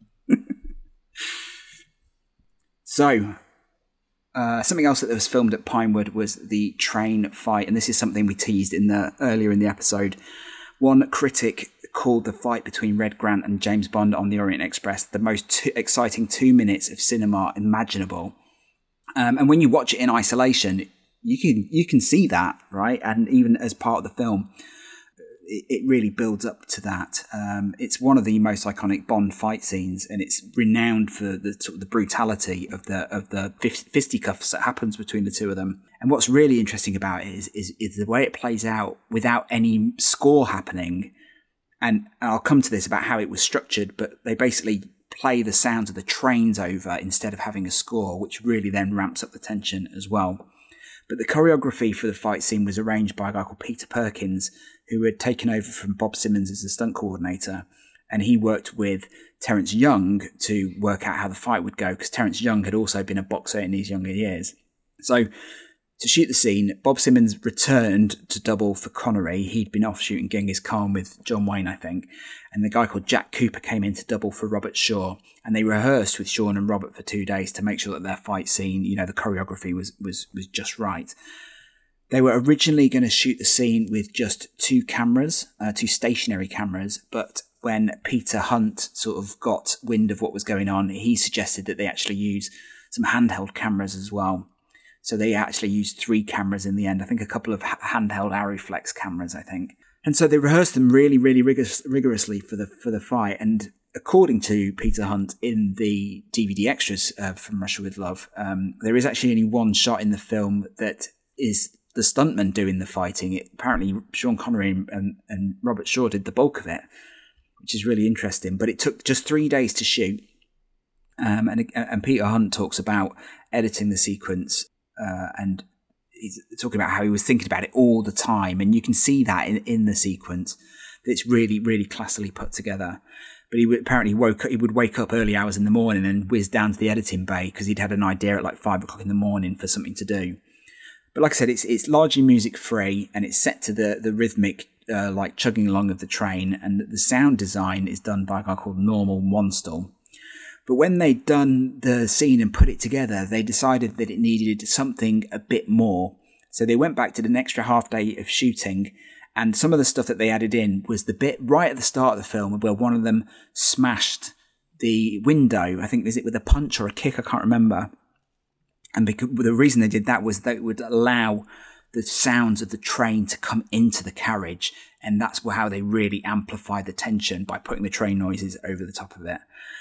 So, something else that was filmed at Pinewood was the train fight, and this is something we teased earlier in the episode. One critic called the fight between Red Grant and James Bond on the Orient Express the most exciting 2 minutes of cinema imaginable. And when you watch it in isolation, you can see that, right? And even as part of the film, it really builds up to that. It's one of the most iconic Bond fight scenes, and it's renowned for the sort of the brutality of the fisticuffs that happens between the two of them. And what's really interesting about it is the way it plays out without any score happening. And I'll come to this about how it was structured, but they basically play the sounds of the trains over instead of having a score, which really then ramps up the tension as well. But the choreography for the fight scene was arranged by a guy called Peter Perkins, who had taken over from Bob Simmons as the stunt coordinator. And he worked with Terence Young to work out how the fight would go, because Terence Young had also been a boxer in his younger years. So to shoot the scene, Bob Simmons returned to double for Connery. He'd been off shooting Genghis Khan with John Wayne, I think. And the guy called Jack Cooper came in to double for Robert Shaw. And they rehearsed with Sean and Robert for 2 days to make sure that their fight scene, the choreography was just right. They were originally going to shoot the scene with just 2 cameras, 2 stationary cameras, but when Peter Hunt sort of got wind of what was going on, he suggested that they actually use some handheld cameras as well. So they actually used 3 cameras in the end. I think a couple of handheld Arriflex cameras, I think. And so they rehearsed them really, really rigorously for the fight. And according to Peter Hunt in the DVD extras from Russia with Love, there is actually only one shot in the film that is the stuntman doing the fighting. Apparently Sean Connery and Robert Shaw did the bulk of it, which is really interesting. But it took just 3 days to shoot. And Peter Hunt talks about editing the sequence, and he's talking about how he was thinking about it all the time. And you can see that in the sequence. It's really, really classily put together. But he would wake up early hours in the morning and whiz down to the editing bay because he'd had an idea at like 5 o'clock in the morning for something to do. But like I said, it's largely music free, and it's set to the rhythmic like chugging along of the train, and the sound design is done by a guy called Normal Wanstall. But when they'd done the scene and put it together, they decided that it needed something a bit more. So they went back to an extra half day of shooting, and some of the stuff that they added in was the bit right at the start of the film where one of them smashed the window. I think, is it with a punch or a kick? I can't remember. And the reason they did that was that it would allow the sounds of the train to come into the carriage. And that's how they really amplified the tension, by putting the train noises over the top of it.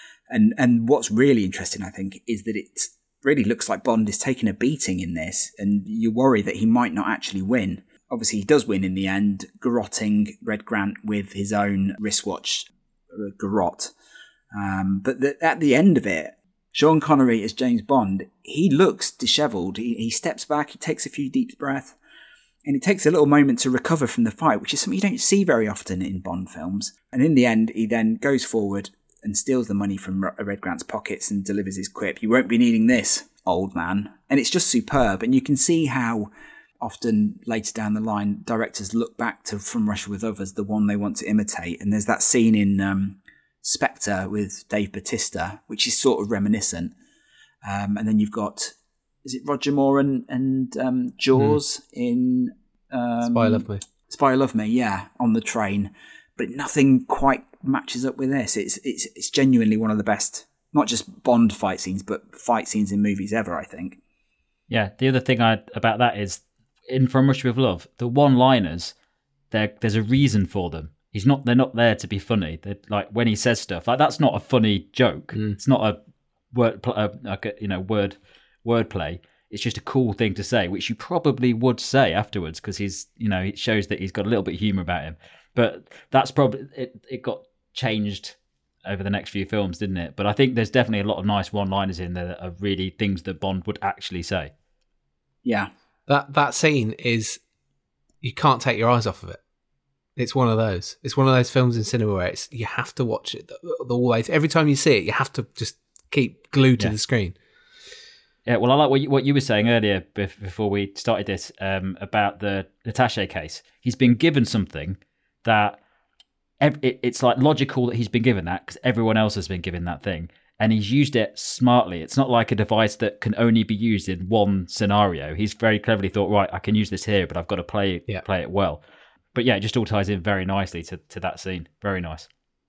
And what's really interesting, I think, is that it really looks like Bond is taking a beating in this. And you worry that he might not actually win. Obviously, he does win in the end, garroting Red Grant with his own wristwatch garrote. But at the end of it, Sean Connery as James Bond, he looks dishevelled. He steps back, he takes a few deep breaths, and it takes a little moment to recover from the fight, which is something you don't see very often in Bond films. And in the end, he then goes forward and steals the money from Red Grant's pockets and delivers his quip, "You won't be needing this, old man." And it's just superb. And you can see how often later down the line, directors look back to From Russia with Love as the one they want to imitate. And there's that scene in Spectre with Dave Bautista, which is sort of reminiscent. And then you've got, is it Roger Moore and Jaws in Spy Love Me. Spy Love Me, yeah, on the train. But nothing quite matches up with this. It's genuinely one of the best not just Bond fight scenes, but fight scenes in movies ever, I think. Yeah, the other thing about that is, in From Russia with Love, the one-liners, there's a reason for them. They're not there to be funny. They're, like, when he says stuff, like, that's not a funny joke. It's not a wordplay. It's just a cool thing to say, which you probably would say afterwards, because it shows that he's got a little bit of humour about him. But that's probably it got changed over the next few films, didn't it? But I think there's definitely a lot of nice one-liners in there that are really things that Bond would actually say. Yeah. That scene is, you can't take your eyes off of it. It's one of those. It's one of those films in cinema where you have to watch it always. Every time you see it, you have to just keep glued to the screen. Yeah, well, I like what you were saying earlier before we started this about the attaché case. He's been given something that it's like logical that he's been given that because everyone else has been given that thing, and he's used it smartly. It's not like a device that can only be used in one scenario. He's very cleverly thought, right, I can use this here, but I've got to play it well. But yeah, it just all ties in very nicely to that scene. Very nice.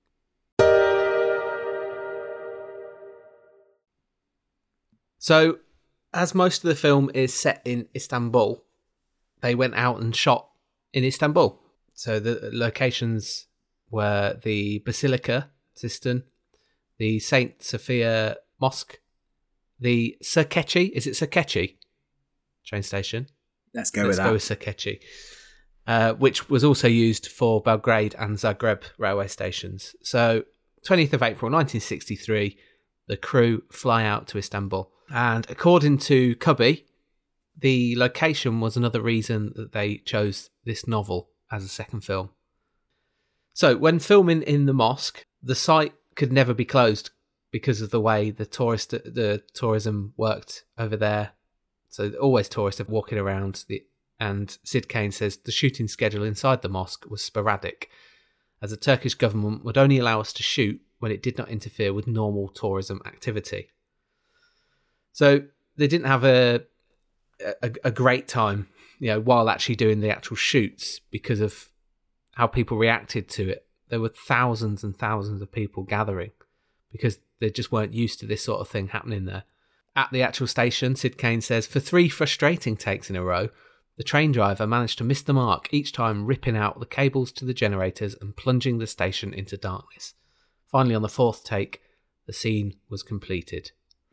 So, as most of the film is set in Istanbul, they went out and shot in Istanbul. So the locations were the Basilica Sistine, the Saint Sophia Mosque, the Sirkeci. Is it Sirkeci train station? Let's go with Sirkeci, which was also used for Belgrade and Zagreb railway stations. So 20th of April 1963, the crew fly out to Istanbul. And according to Cubby, the location was another reason that they chose this novel as a second film. So when filming in the mosque, the site could never be closed because of the way the tourism worked over there. So always tourists are walking around. And Sid Kane says the shooting schedule inside the mosque was sporadic, as the Turkish government would only allow us to shoot when it did not interfere with normal tourism activity. So they didn't have a great time, while actually doing the actual shoots because of how people reacted to it. There were thousands and thousands of people gathering because they just weren't used to this sort of thing happening there. At the actual station, Sid Kane says, for 3 frustrating takes in a row, the train driver managed to miss the mark, each time ripping out the cables to the generators and plunging the station into darkness. Finally, on the 4th take, the scene was completed.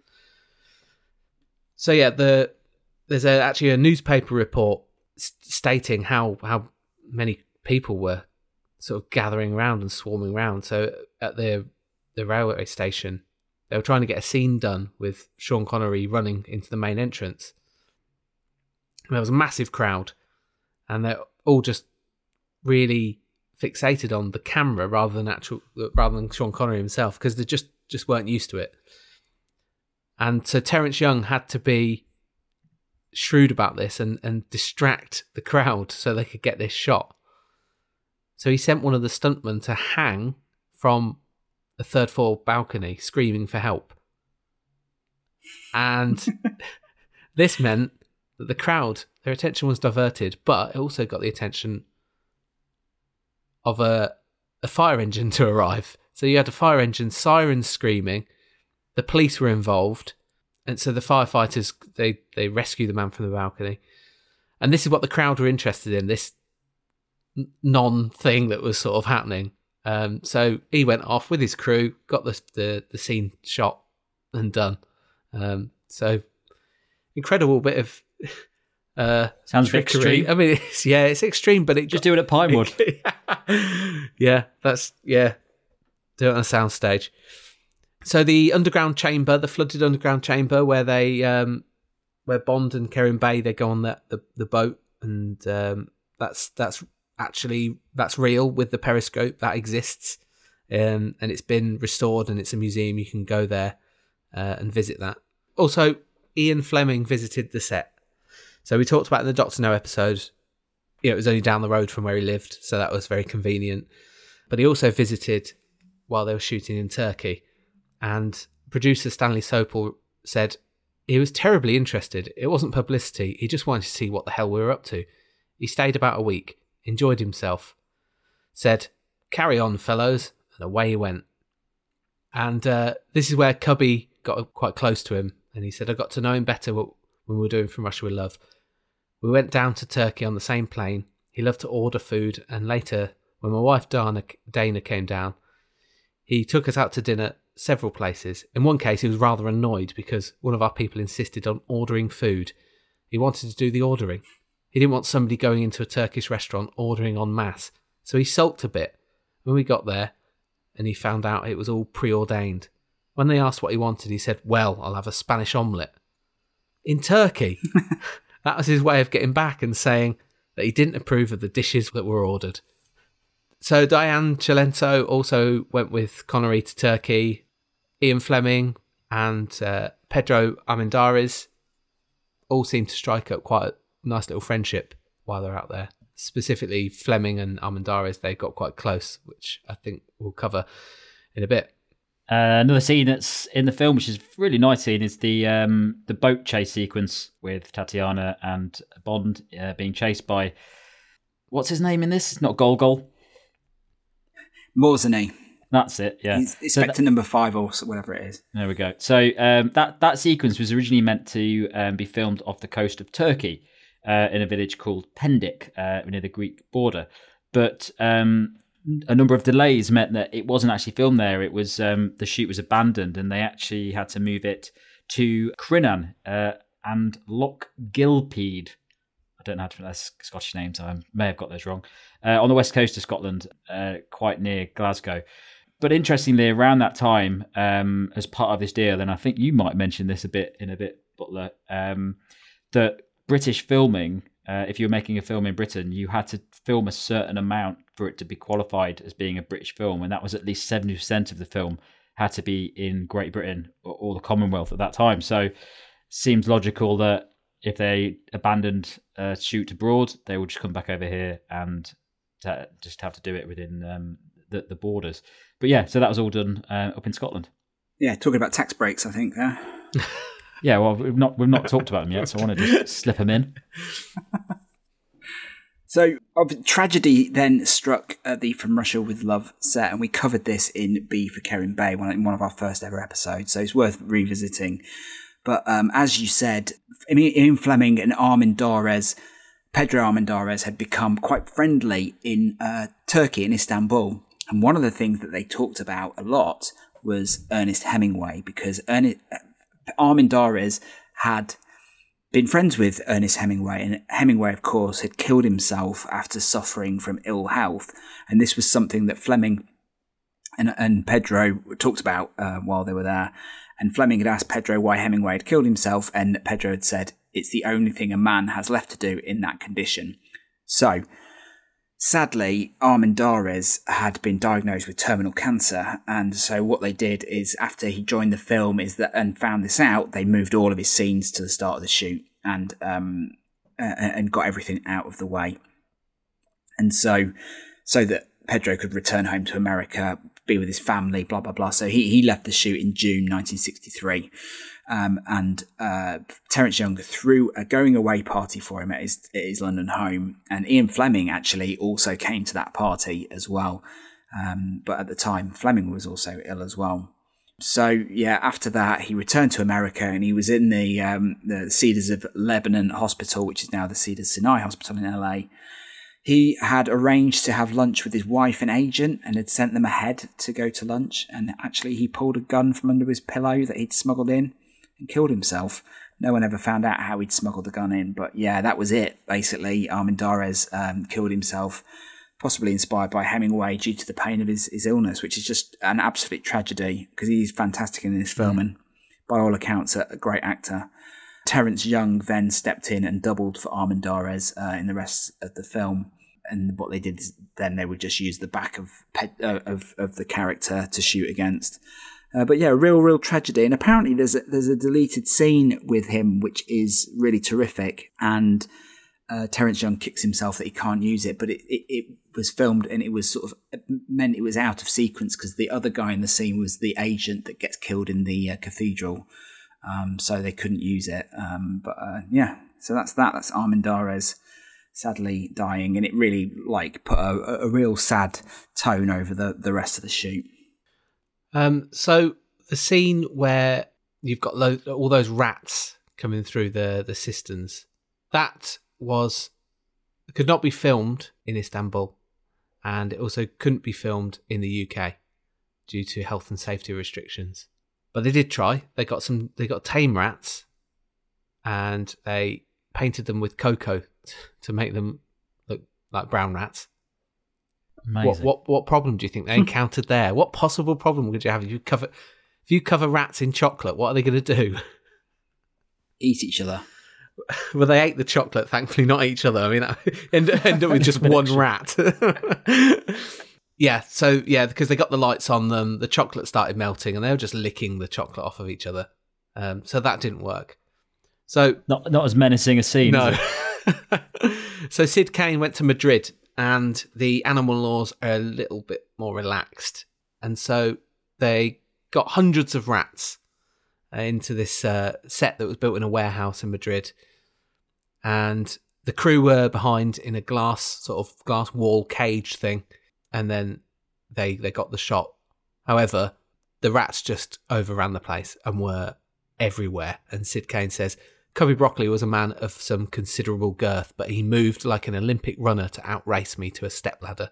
So yeah, there's actually a newspaper report stating how many people were sort of gathering around and swarming around. So at the railway station, they were trying to get a scene done with Sean Connery running into the main entrance. And there was a massive crowd, and they're all just really fixated on the camera rather than Sean Connery himself, because they just weren't used to it. And so Terence Young had to be shrewd about this and distract the crowd so they could get this shot. So he sent one of the stuntmen to hang from a 3rd floor balcony screaming for help. And this meant that the crowd, their attention was diverted, but it also got the attention of a fire engine to arrive. So you had a fire engine, sirens screaming, the police were involved, and so the firefighters, they rescue the man from the balcony. And this is what the crowd were interested in, this non-thing that was sort of happening. So he went off with his crew, got the scene shot and done. So incredible bit of sounds trickery. extreme. I mean, it's extreme, but it just do it at Pinewood. Do it on a soundstage. So the underground chamber, the flooded underground chamber, where they where Bond and Kerim Bey, they go on the boat, and that's real with the periscope that exists, and it's been restored and it's a museum. You can go there and visit that. Also, Ian Fleming visited the set. So we talked about in the Dr. No episode, it was only down the road from where he lived, so that was very convenient. But he also visited while they were shooting in Turkey, and producer Stanley Sopel said he was terribly interested. It wasn't publicity. He just wanted to see what the hell we were up to. He stayed about a week, enjoyed himself, said, "Carry on, fellows," and away he went. And this is where Cubby got quite close to him. And he said, I got to know him better when we were doing From Russia With Love. We went down to Turkey on the same plane. He loved to order food. And later, when my wife Dana came down, he took us out to dinner several places. In one case, he was rather annoyed because one of our people insisted on ordering food. He wanted to do the ordering. He didn't want somebody going into a Turkish restaurant ordering en masse. So he sulked a bit. When we got there, and he found out it was all preordained. When they asked what he wanted, he said, well, I'll have a Spanish omelette. In Turkey. That was his way of getting back and saying that he didn't approve of the dishes that were ordered. So Diane Cilento also went with Connery to Turkey. Ian Fleming and Pedro Armendáriz all seemed to strike up quite a nice little friendship while they're out there. Specifically, Fleming and Armendáriz, they got quite close, which I think we'll cover in a bit. Another scene that's in the film, which is a really nice scene, is the boat chase sequence with Tatiana and Bond being chased by... What's his name in this? It's not Gogol. Morzeny. That's it, yeah. He's Inspector number 5 or whatever it is. There we go. So that sequence was originally meant to be filmed off the coast of Turkey, in a village called Pendik, near the Greek border. But a number of delays meant that it wasn't actually filmed there. It was the shoot was abandoned, and they actually had to move it to Crinan and Loch Gilphead. I don't know how to pronounce Scottish names. I may have got those wrong. On the west coast of Scotland, quite near Glasgow. But interestingly, around that time, as part of this deal, and I think you might mention this a bit, Butler, that British filming, if you were making a film in Britain, you had to film a certain amount for it to be qualified as being a British film, and that was at least 70% of the film had to be in Great Britain or the Commonwealth at that time. So it seems logical that if they abandoned a shoot abroad, they would just come back over here and just have to do it within the borders. But yeah, so that was all done up in Scotland. Yeah, talking about tax breaks, I think there. Yeah, well, we've not talked about them yet, so I want to just slip them in. So, tragedy then struck at the From Russia With Love set, and we covered this in B for Kerin Bay, in one of our first ever episodes, so it's worth revisiting. But as you said, Ian Fleming and Pedro Armendáriz had become quite friendly in Turkey, in Istanbul. And one of the things that they talked about a lot was Ernest Hemingway, because Armendáriz had been friends with Ernest Hemingway, and Hemingway, of course, had killed himself after suffering from ill health. And this was something that Fleming and Pedro talked about while they were there. And Fleming had asked Pedro why Hemingway had killed himself, and Pedro had said, it's the only thing a man has left to do in that condition. So, sadly, Armendáriz had been diagnosed with terminal cancer, and so what they did is, after he joined the film and found this out, they moved all of his scenes to the start of the shoot and got everything out of the way. And so that Pedro could return home to America, be with his family, blah, blah, blah. So he left the shoot in June 1963. And Terence Young threw a going away party for him at his London home. And Ian Fleming actually also came to that party as well. But at the time, Fleming was also ill as well. So, yeah, after that, he returned to America, and he was in the Cedars of Lebanon Hospital, which is now the Cedars-Sinai Hospital in LA. He had arranged to have lunch with his wife and agent and had sent them ahead to go to lunch. And actually, he pulled a gun from under his pillow that he'd smuggled in and killed himself. No one ever found out how he'd smuggled the gun in. But yeah, that was it, basically. Armendáriz killed himself, possibly inspired by Hemingway due to the pain of his illness, which is just an absolute tragedy because he's fantastic in this film and by all accounts a great actor. Terence Young then stepped in and doubled for Armendáriz in the rest of the film. And what they did is then they would just use the back of the character to shoot against. But yeah, real tragedy. And apparently there's a deleted scene with him which is really terrific. And Terence Young kicks himself that he can't use it. But it was filmed and it was sort of meant it was out of sequence because the other guy in the scene was the agent that gets killed in the cathedral. So they couldn't use it. Yeah, so that's Armendáriz sadly dying, and it really put a real sad tone over the rest of the shoot. So the scene where you've got all those rats coming through the cisterns, that could not be filmed in Istanbul, and it also couldn't be filmed in the UK due to health and safety restrictions. But they did try. They got tame rats, and they painted them with cocoa to make them look like brown rats. Amazing. What problem do you think they encountered there? What possible problem could you have if you cover rats in chocolate? What are they going to do? Eat each other. Well, they ate the chocolate, thankfully, not each other. I mean, end up with just one rat. Because they got the lights on them, the chocolate started melting, and they were just licking the chocolate off of each other. So that didn't work. So not as menacing a scene. No. Is it? So Sid Cain went to Madrid, and the animal laws are a little bit more relaxed, and so they got hundreds of rats into this set that was built in a warehouse in Madrid, and the crew were behind in a glass wall cage thing, and then they got the shot. However, the rats just overran the place and were everywhere, and Sid Cain says, Cubby Broccoli was a man of some considerable girth, but he moved like an Olympic runner to outrace me to a stepladder.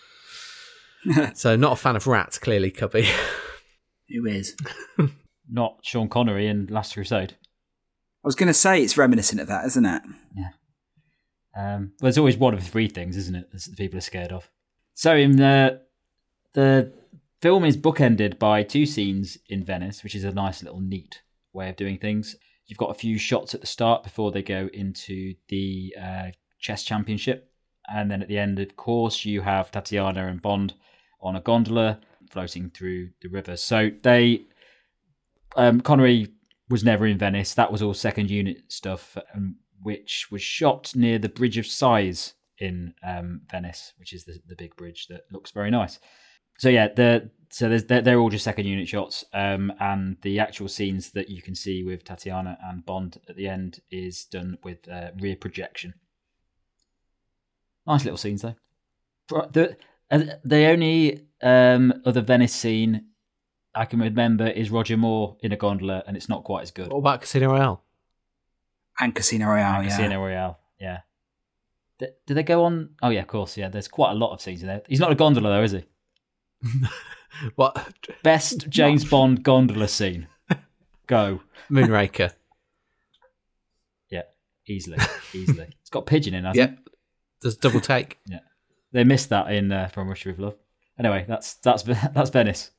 So not a fan of rats, clearly, Cubby. Who is? Not Sean Connery in Last Crusade. I was going to say it's reminiscent of that, isn't it? Yeah. Well, there's always one of three things, isn't it, that people are scared of. So in the film is bookended by two scenes in Venice, which is a nice little neat way of doing things. You've got a few shots at the start before they go into the chess championship. And then at the end, of course, you have Tatiana and Bond on a gondola floating through the river. So Connery was never in Venice. That was all second unit stuff, which was shot near the Bridge of Sighs in Venice, which is the big bridge that looks very nice. So yeah, they're all just second unit shots, and the actual scenes that you can see with Tatiana and Bond at the end is done with rear projection. Nice little scenes though. The only other Venice scene I can remember is Roger Moore in a gondola, and it's not quite as good. What about Casino Royale? And Casino Royale, Casino Royale, yeah. Did they go on? Oh yeah, of course, yeah. There's quite a lot of scenes in there. He's not a gondola though, is he? What? Best James Bond gondola scene. Go. Moonraker. Yeah, easily. It's got Pigeon in, hasn't it? Yeah. There's double take. Yeah. They missed that in From Russia with Love. Anyway, that's Venice.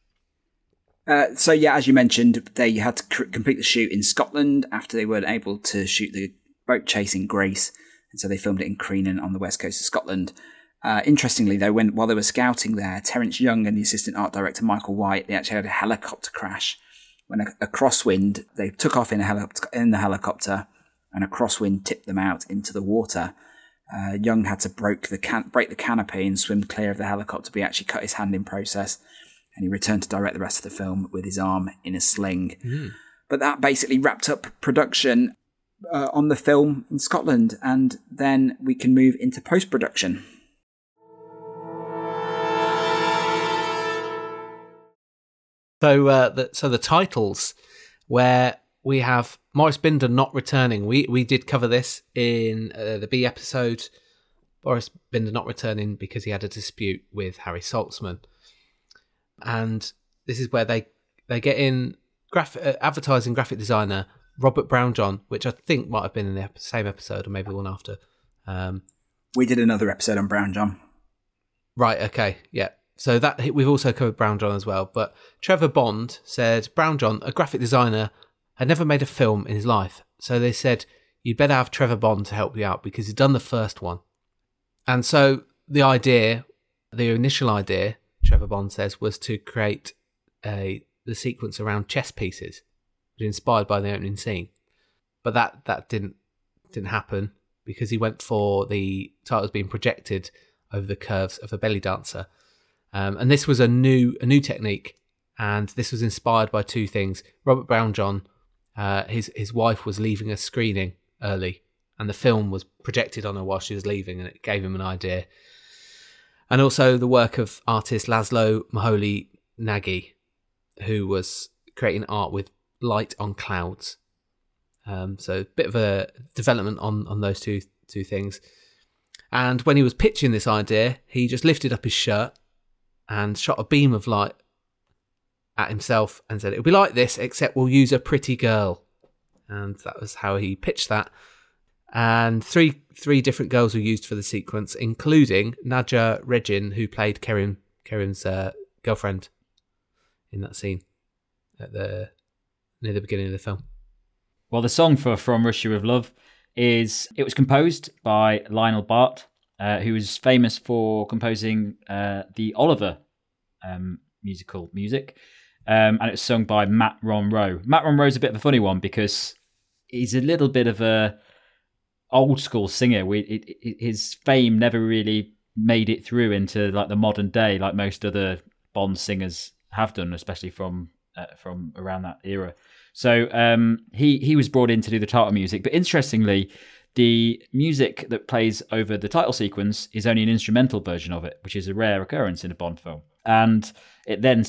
So yeah, as you mentioned, they had to complete the shoot in Scotland after they weren't able to shoot the boat chase in Grace, and so they filmed it in Creenan on the west coast of Scotland. Interestingly, though, while they were scouting there, Terence Young and the assistant art director Michael White, they actually had a helicopter crash. When a crosswind, they took off in the helicopter, and a crosswind tipped them out into the water. Young had to break the canopy and swim clear of the helicopter, but he actually cut his hand in process, and he returned to direct the rest of the film with his arm in a sling. Mm. But that basically wrapped up production on the film in Scotland, and then we can move into post-production. So the titles, where we have Maurice Binder not returning. We did cover this in the B episode. Maurice Binder not returning because he had a dispute with Harry Saltzman. And this is where they get in advertising graphic designer Robert Brownjohn, which I think might have been in the same episode or maybe one after. We did another episode on Brownjohn. Right, okay, yeah. So that we've also covered Brownjohn as well. But Trevor Bond said Brownjohn, a graphic designer, had never made a film in his life. So they said, you'd better have Trevor Bond to help you out because he's done the first one. And so the initial idea, Trevor Bond says, was to create the sequence around chess pieces, which was inspired by the opening scene. But that didn't happen because he went for the titles being projected over the curves of a belly dancer. And this was a new technique, and this was inspired by two things. Robert Brownjohn, his wife was leaving a screening early, and the film was projected on her while she was leaving, and it gave him an idea. And also the work of artist Laszlo Moholy-Nagy, who was creating art with light on clouds. So a bit of a development on those two things. And when he was pitching this idea, he just lifted up his shirt and shot a beam of light at himself and said, it'll be like this, except we'll use a pretty girl. And that was how he pitched that. And three different girls were used for the sequence, including Nadja Regin, who played Kerim's girlfriend in that scene near the beginning of the film. Well, the song for From Russia with Love it was composed by Lionel Bart, who is famous for composing the Oliver musical music. And it's sung by Matt Monro. Matt Monro's a bit of a funny one because he's a little bit of a old school singer. His fame never really made it through into like the modern day, like most other Bond singers have done, especially from around that era. So he was brought in to do the title music. But interestingly, the music that plays over the title sequence is only an instrumental version of it, which is a rare occurrence in a Bond film. And it then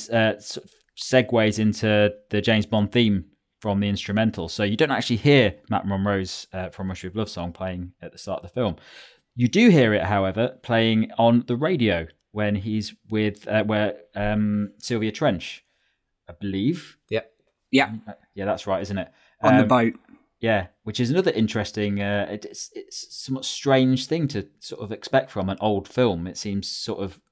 segues into the James Bond theme from the instrumental. So you don't actually hear Matt Monro's From Russia with Love song playing at the start of the film. You do hear it, however, playing on the radio when he's with Sylvia Trench, I believe. Yep. Yeah. Yeah, that's right, isn't it? On the boat. Yeah, which is another interesting, it's a somewhat strange thing to sort of expect from an old film. It seems sort of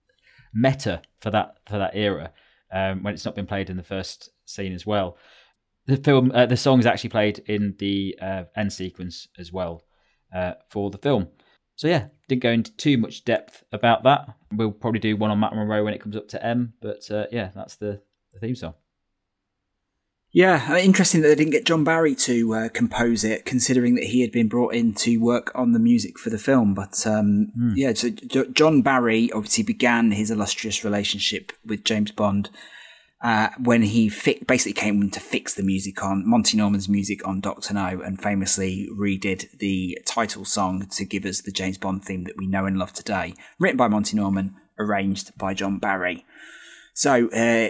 meta for that era when it's not been played in the first scene as well. The song is actually played in the end sequence as well for the film. So yeah, didn't go into too much depth about that. We'll probably do one on Matt Monro when it comes up to M, but yeah, that's the theme song. Yeah, interesting that they didn't get John Barry to compose it, considering that he had been brought in to work on the music for the film. But yeah, so John Barry obviously began his illustrious relationship with James Bond when he basically came in to fix the music on Monty Norman's music on Dr. No, and famously redid the title song to give us the James Bond theme that we know and love today. Written by Monty Norman, arranged by John Barry. So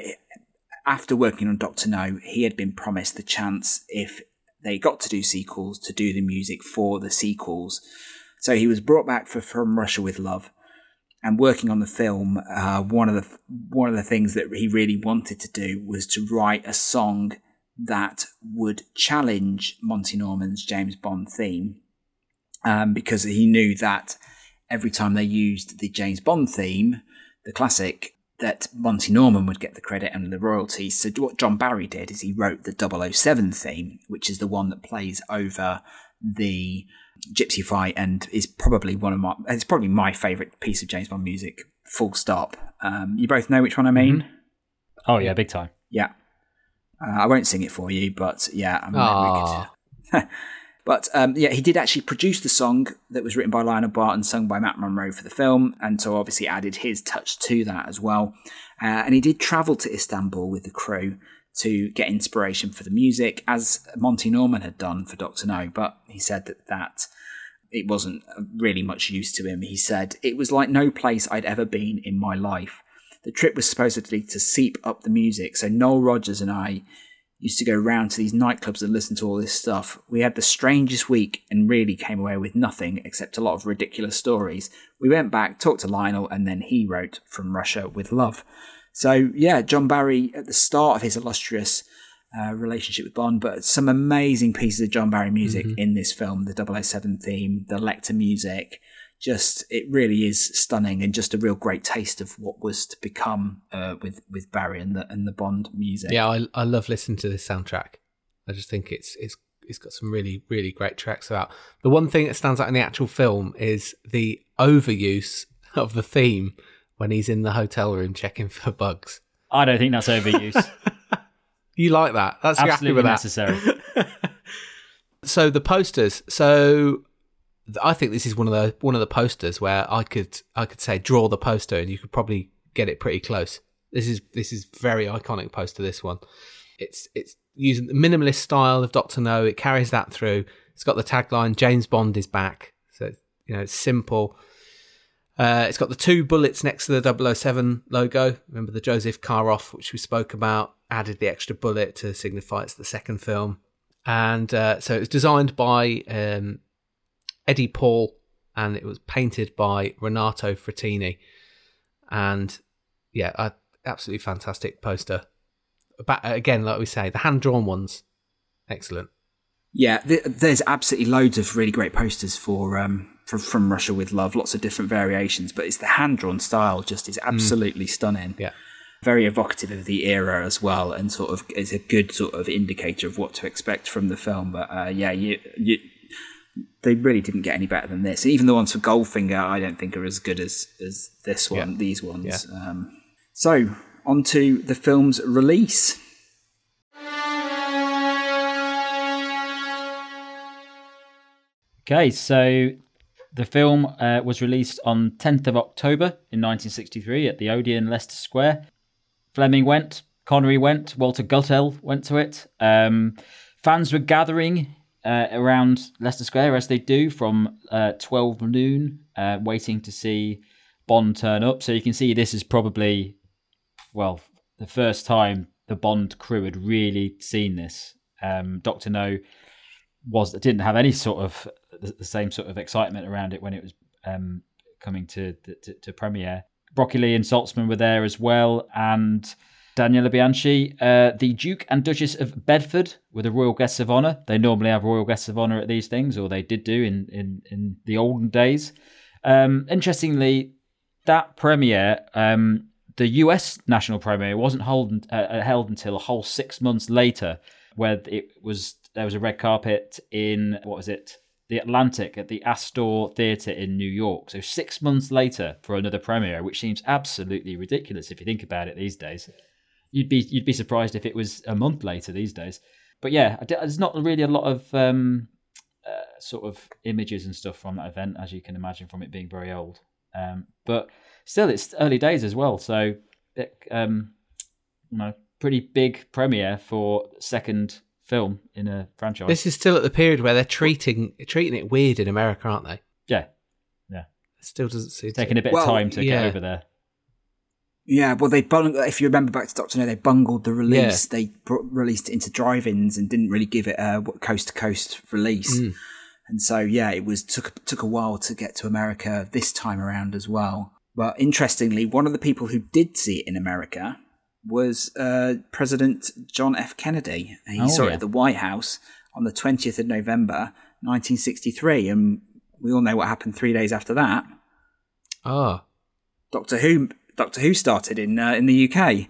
after working on Dr. No, he had been promised the chance, if they got to do sequels, to do the music for the sequels. So he was brought back for From Russia with Love. And working on the film, one of the things that he really wanted to do was to write a song that would challenge Monty Norman's James Bond theme, because he knew that every time they used the James Bond theme, the classic, that Monty Norman would get the credit and the royalties. So what John Barry did is he wrote the 007 theme, which is the one that plays over the Gypsy Fight and is probably my favourite piece of James Bond music, full stop. You both know which one I mean? Mm-hmm. Oh yeah, big time. Yeah. I won't sing it for you, but yeah. We could. But yeah, he did actually produce the song that was written by Lionel Bart and sung by Matt Monro for the film, and so obviously added his touch to that as well. And he did travel to Istanbul with the crew to get inspiration for the music, as Monty Norman had done for Dr. No, but he said that it wasn't really much use to him. He said, "It was like no place I'd ever been in my life. The trip was supposedly to seep up the music, so Noel Rogers and I used to go round to these nightclubs and listen to all this stuff. We had the strangest week and really came away with nothing except a lot of ridiculous stories. We went back, talked to Lionel, and then he wrote From Russia with Love." So yeah, John Barry at the start of his illustrious relationship with Bond, but some amazing pieces of John Barry music in this film, the 007 theme, the Lecter music. Just, it really is stunning and just a real great taste of what was to become with Barry and the Bond music. Yeah, I love listening to this soundtrack. I just think it's got some really, really great tracks about. The one thing that stands out in the actual film is the overuse of the theme when he's in the hotel room checking for bugs. I don't think that's overuse. You like that? That's absolutely necessary. That. So the posters. So I think this is one of the posters where I could say draw the poster and you could probably get it pretty close. This is very iconic poster. This one, it's using the minimalist style of Dr. No. It carries that through. It's got the tagline "James Bond is back." So it's simple. It's got the 2 bullets next to the 007 logo. Remember the Joseph Karoff, which we spoke about, added the extra bullet to signify it's the second film. And so it was designed by Eddie Paul, and it was painted by Renato Frattini. And yeah, absolutely fantastic poster. Again, like we say, the hand-drawn ones, excellent. Yeah, there's absolutely loads of really great posters for From Russia with Love, lots of different variations, but it's the hand-drawn style just is absolutely stunning. Yeah. Very evocative of the era as well, and sort of is a good sort of indicator of what to expect from the film. But they really didn't get any better than this. Even the ones for Goldfinger, I don't think are as good as this one. Yeah. These ones. Yeah. So on to the film's release. Okay, so the film was released on 10th of October in 1963 at the Odeon, Leicester Square. Fleming went, Connery went, Walter Guttel went to it. Fans were gathering around Leicester Square, as they do, from 12 noon, waiting to see Bond turn up. So you can see this is probably, well, the first time the Bond crew had really seen this. Dr. No didn't have any sort of the same sort of excitement around it when it was coming to premiere. Broccoli and Saltzman were there as well, and Daniela Bianchi. The Duke and Duchess of Bedford were the royal guests of honour. They normally have royal guests of honour at these things, or they did do in the olden days. Interestingly, that premiere, the US national premiere, wasn't held until a whole 6 months later, where there was a red carpet in, the Atlantic at the Astor Theatre in New York. So 6 months later for another premiere, which seems absolutely ridiculous if you think about it these days. You'd be surprised if it was a month later these days. But yeah, there's not really a lot of sort of images and stuff from that event, as you can imagine, from it being very old. But still, it's early days as well. So, pretty big premiere for second film in a franchise. This is still at the period where they're treating it weird in America, aren't they? Yeah. It still doesn't seem taking a bit of time to get over there. Yeah, well, if you remember back to Dr. No, they bungled the release. Yeah. They released it into drive-ins and didn't really give it a coast-to-coast release. And so, yeah, it took a while to get to America this time around as well. But interestingly, one of the people who did see it in America was President John F. Kennedy. He saw it at the White House on the 20th of November, 1963. And we all know what happened 3 days after that. Doctor Who started in the UK.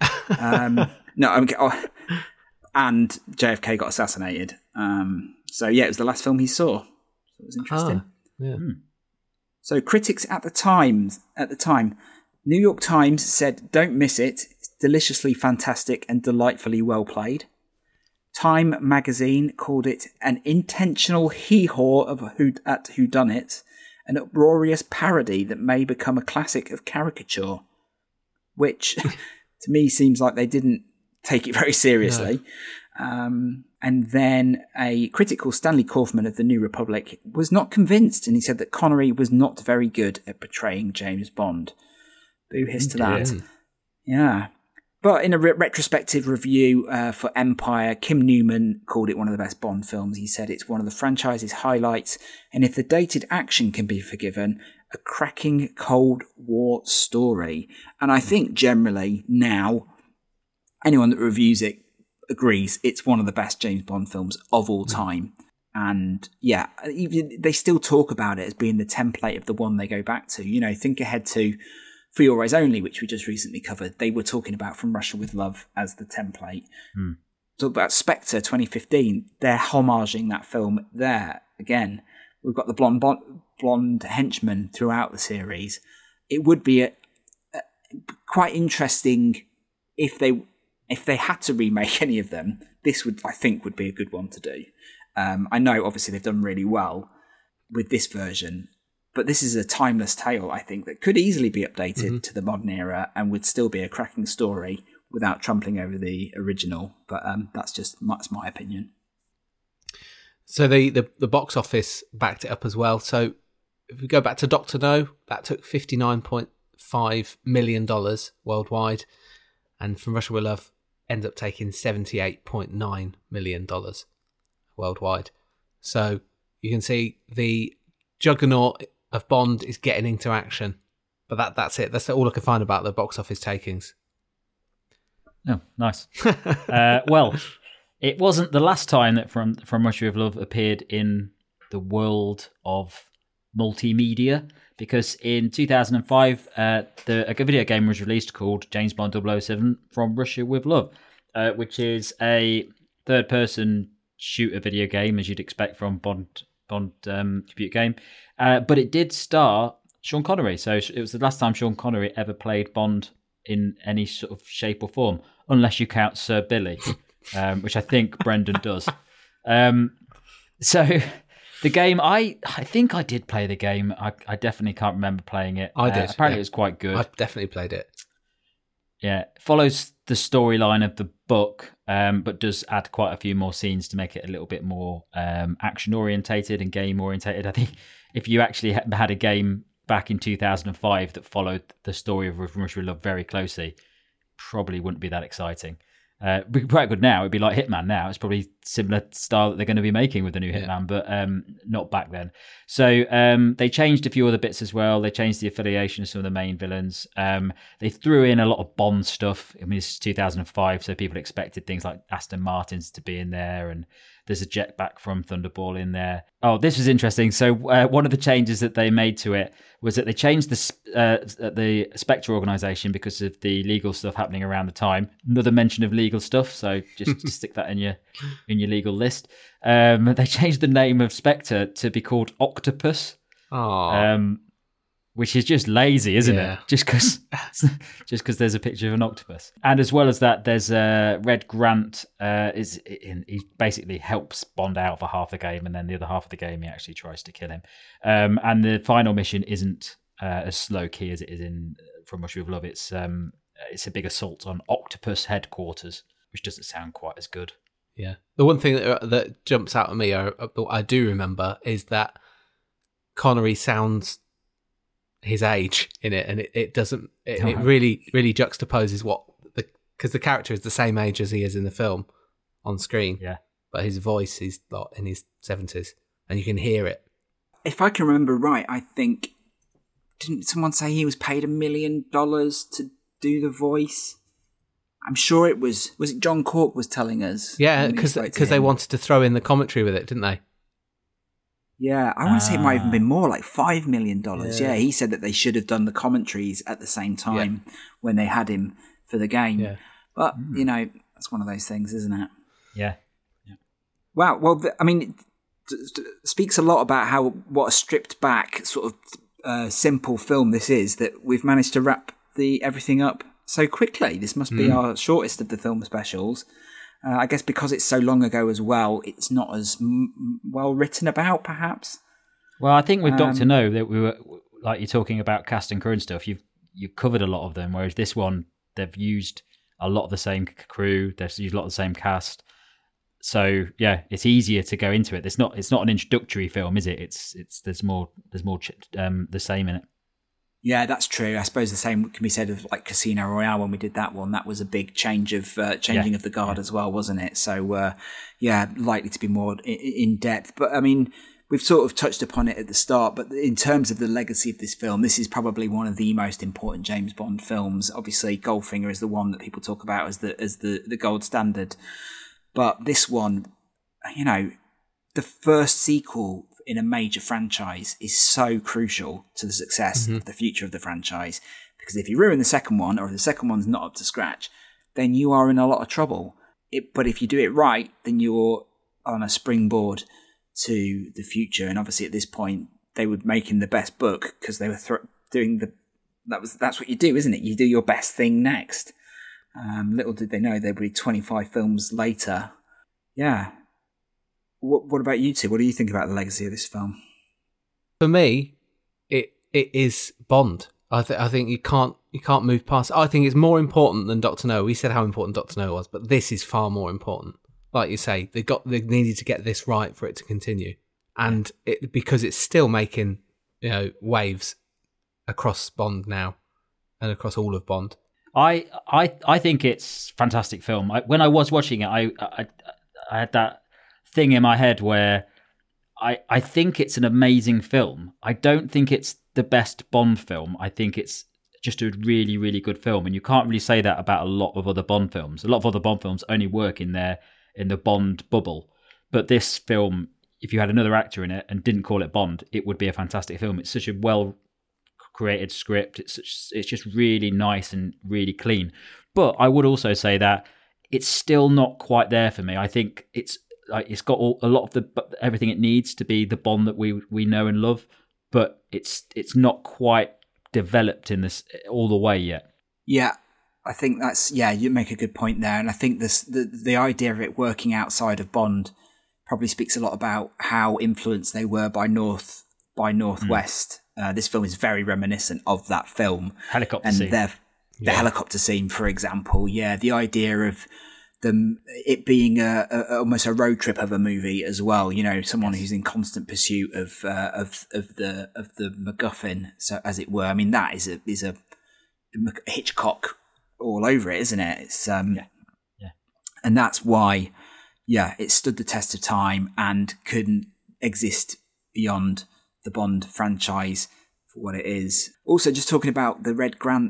And JFK got assassinated. So yeah, it was the last film he saw. So it was interesting. So critics at the time, New York Times said, "Don't miss it. It's deliciously fantastic and delightfully well played." Time magazine called it an intentional hee-haw of at whodunit, an uproarious parody that may become a classic of caricature, which to me seems like they didn't take it very seriously. No. And then a critic called Stanley Kaufman of the New Republic was not convinced, and he said that Connery was not very good at portraying James Bond. Boo hiss to that. Yeah. But in a retrospective review for Empire, Kim Newman called it one of the best Bond films. He said it's one of the franchise's highlights, and if the dated action can be forgiven, a cracking Cold War story. And I think generally now, anyone that reviews it agrees it's one of the best James Bond films of all time. And yeah, even they still talk about it as being the template of the one they go back to. You know, think ahead to For Your Eyes Only, which we just recently covered. They were talking about From Russia with Love as the template. Talk about Spectre 2015. They're homaging that film there again. We've got the blonde henchman throughout the series. It would be quite interesting if they had to remake any of them. This would be a good one to do. I know obviously they've done really well with this version, but this is a timeless tale, I think, that could easily be updated to the modern era and would still be a cracking story without trampling over the original. But that's my opinion. So the box office backed it up as well. So if we go back to Dr. No, that took $59.5 million worldwide. And From Russia With Love ends up taking $78.9 million worldwide. So you can see the juggernaut of Bond is getting into action. But that's it. That's all I can find about the box office takings. Oh, nice. Well, it wasn't the last time that From Russia With Love appeared in the world of multimedia, because in 2005, a video game was released called James Bond 007 From Russia With Love, which is a third-person shooter video game, as you'd expect from Bond computer game. But it did star Sean Connery, so it was the last time Sean Connery ever played Bond in any sort of shape or form, unless you count Sir Billy, which I think Brendan does. So the game, I think I did play the game. I definitely can't remember playing it. I did. Apparently, it was quite good. I definitely played it. Yeah, it follows the storyline of the book, but does add quite a few more scenes to make it a little bit more action orientated and game orientated. I think if you actually had a game back in 2005 that followed the story of From Russia With Love very closely, probably wouldn't be that exciting. It'd be quite good now. It'd be like Hitman now. It's probably similar style that they're going to be making with the new Hitman, but not back then. So they changed a few other bits as well. They changed the affiliation of some of the main villains. They threw in a lot of Bond stuff. I mean, this is 2005, so people expected things like Aston Martins to be in there, and there's a jetpack from Thunderball in there. Oh, this was interesting. So one of the changes that they made to it was that they changed the Spectre organisation because of the legal stuff happening around the time. Another mention of legal stuff, so just stick that in your legal list. They changed the name of Spectre to be called Octopus. Oh. Which is just lazy, isn't it? Just because there's a picture of an octopus. And as well as that, there's Red Grant. He basically helps Bond out for half the game, and then the other half of the game he actually tries to kill him. And the final mission isn't as low key as it is in From Russia With Love. It's a big assault on Octopus headquarters, which doesn't sound quite as good. Yeah. The one thing that jumps out at me, I do remember, is that Connery sounds his age in it, and it doesn't. It really juxtaposes because the character is the same age as he is in the film on screen. Yeah, but his voice is in his 70s, and you can hear it. If I can remember right, I think didn't someone say he was paid $1 million to do the voice? I'm sure it was. Was it John Cork was telling us? Yeah, because they wanted to throw in the commentary with it, didn't they? Yeah, I want to say it might have even been more, like $5 million. Yeah, he said that they should have done the commentaries at the same time when they had him for the game. Yeah. But, that's one of those things, isn't it? Yeah. Wow, well, it speaks a lot about what a stripped back, sort of simple film this is, that we've managed to wrap everything up so quickly. This must be our shortest of the film specials. I guess because it's so long ago as well, it's not as well written about, perhaps. Well, I think with Dr. No, that we were, like you're talking about cast and crew and stuff, you've covered a lot of them, whereas this one, they've used a lot of the same crew, they've used a lot of the same cast. So, yeah, it's easier to go into it. It's not an introductory film, is it? There's more the same in it. Yeah, that's true. I suppose the same can be said of like Casino Royale when we did that one. That was a big changing of the guard as well, wasn't it? So, likely to be more in depth. But I mean, we've sort of touched upon it at the start. But in terms of the legacy of this film, this is probably one of the most important James Bond films. Obviously, Goldfinger is the one that people talk about as the gold standard. But this one, the first sequel in a major franchise is so crucial to the success of the future of the franchise, because if you ruin the second one, or if the second one's not up to scratch, then you are in a lot of trouble. But if you do it right, then you're on a springboard to the future. And obviously at this point they were making the best book because they were doing that's what you do, isn't it? You do your best thing next. Little did they know they'd be 25 films later. Yeah. What about you two? What do you think about the legacy of this film? For me, it is Bond. I think you can't move past. I think it's more important than Dr. No. We said how important Dr. No was, but this is far more important. Like you say, they needed to get this right for it to continue, and because it's still making waves across Bond now and across all of Bond. I think it's a fantastic film. When I was watching it, I had that thing in my head where I think it's an amazing film. I don't think it's the best Bond film. I think it's just a really, really good film. And you can't really say that about a lot of other Bond films. A lot of other Bond films only work in the Bond bubble. But this film, if you had another actor in it and didn't call it Bond, it would be a fantastic film. It's such a well-created script. It's just really nice and really clean. But I would also say that it's still not quite there for me. I think it's got a lot of everything it needs to be the Bond that we know and love, but it's not quite developed in this all the way yet. Yeah, I think you make a good point there, and I think the idea of it working outside of Bond probably speaks a lot about how influenced they were by Northwest. This film is very reminiscent of that film. Helicopter scene. The helicopter scene, for example. Yeah, the idea of it being almost a road trip of a movie as well. Someone who's in constant pursuit of the MacGuffin, so as it were. I mean, that is a Hitchcock all over it, isn't it? It's and that's why, it stood the test of time and couldn't exist beyond the Bond franchise for what it is. Also, just talking about the Red Grant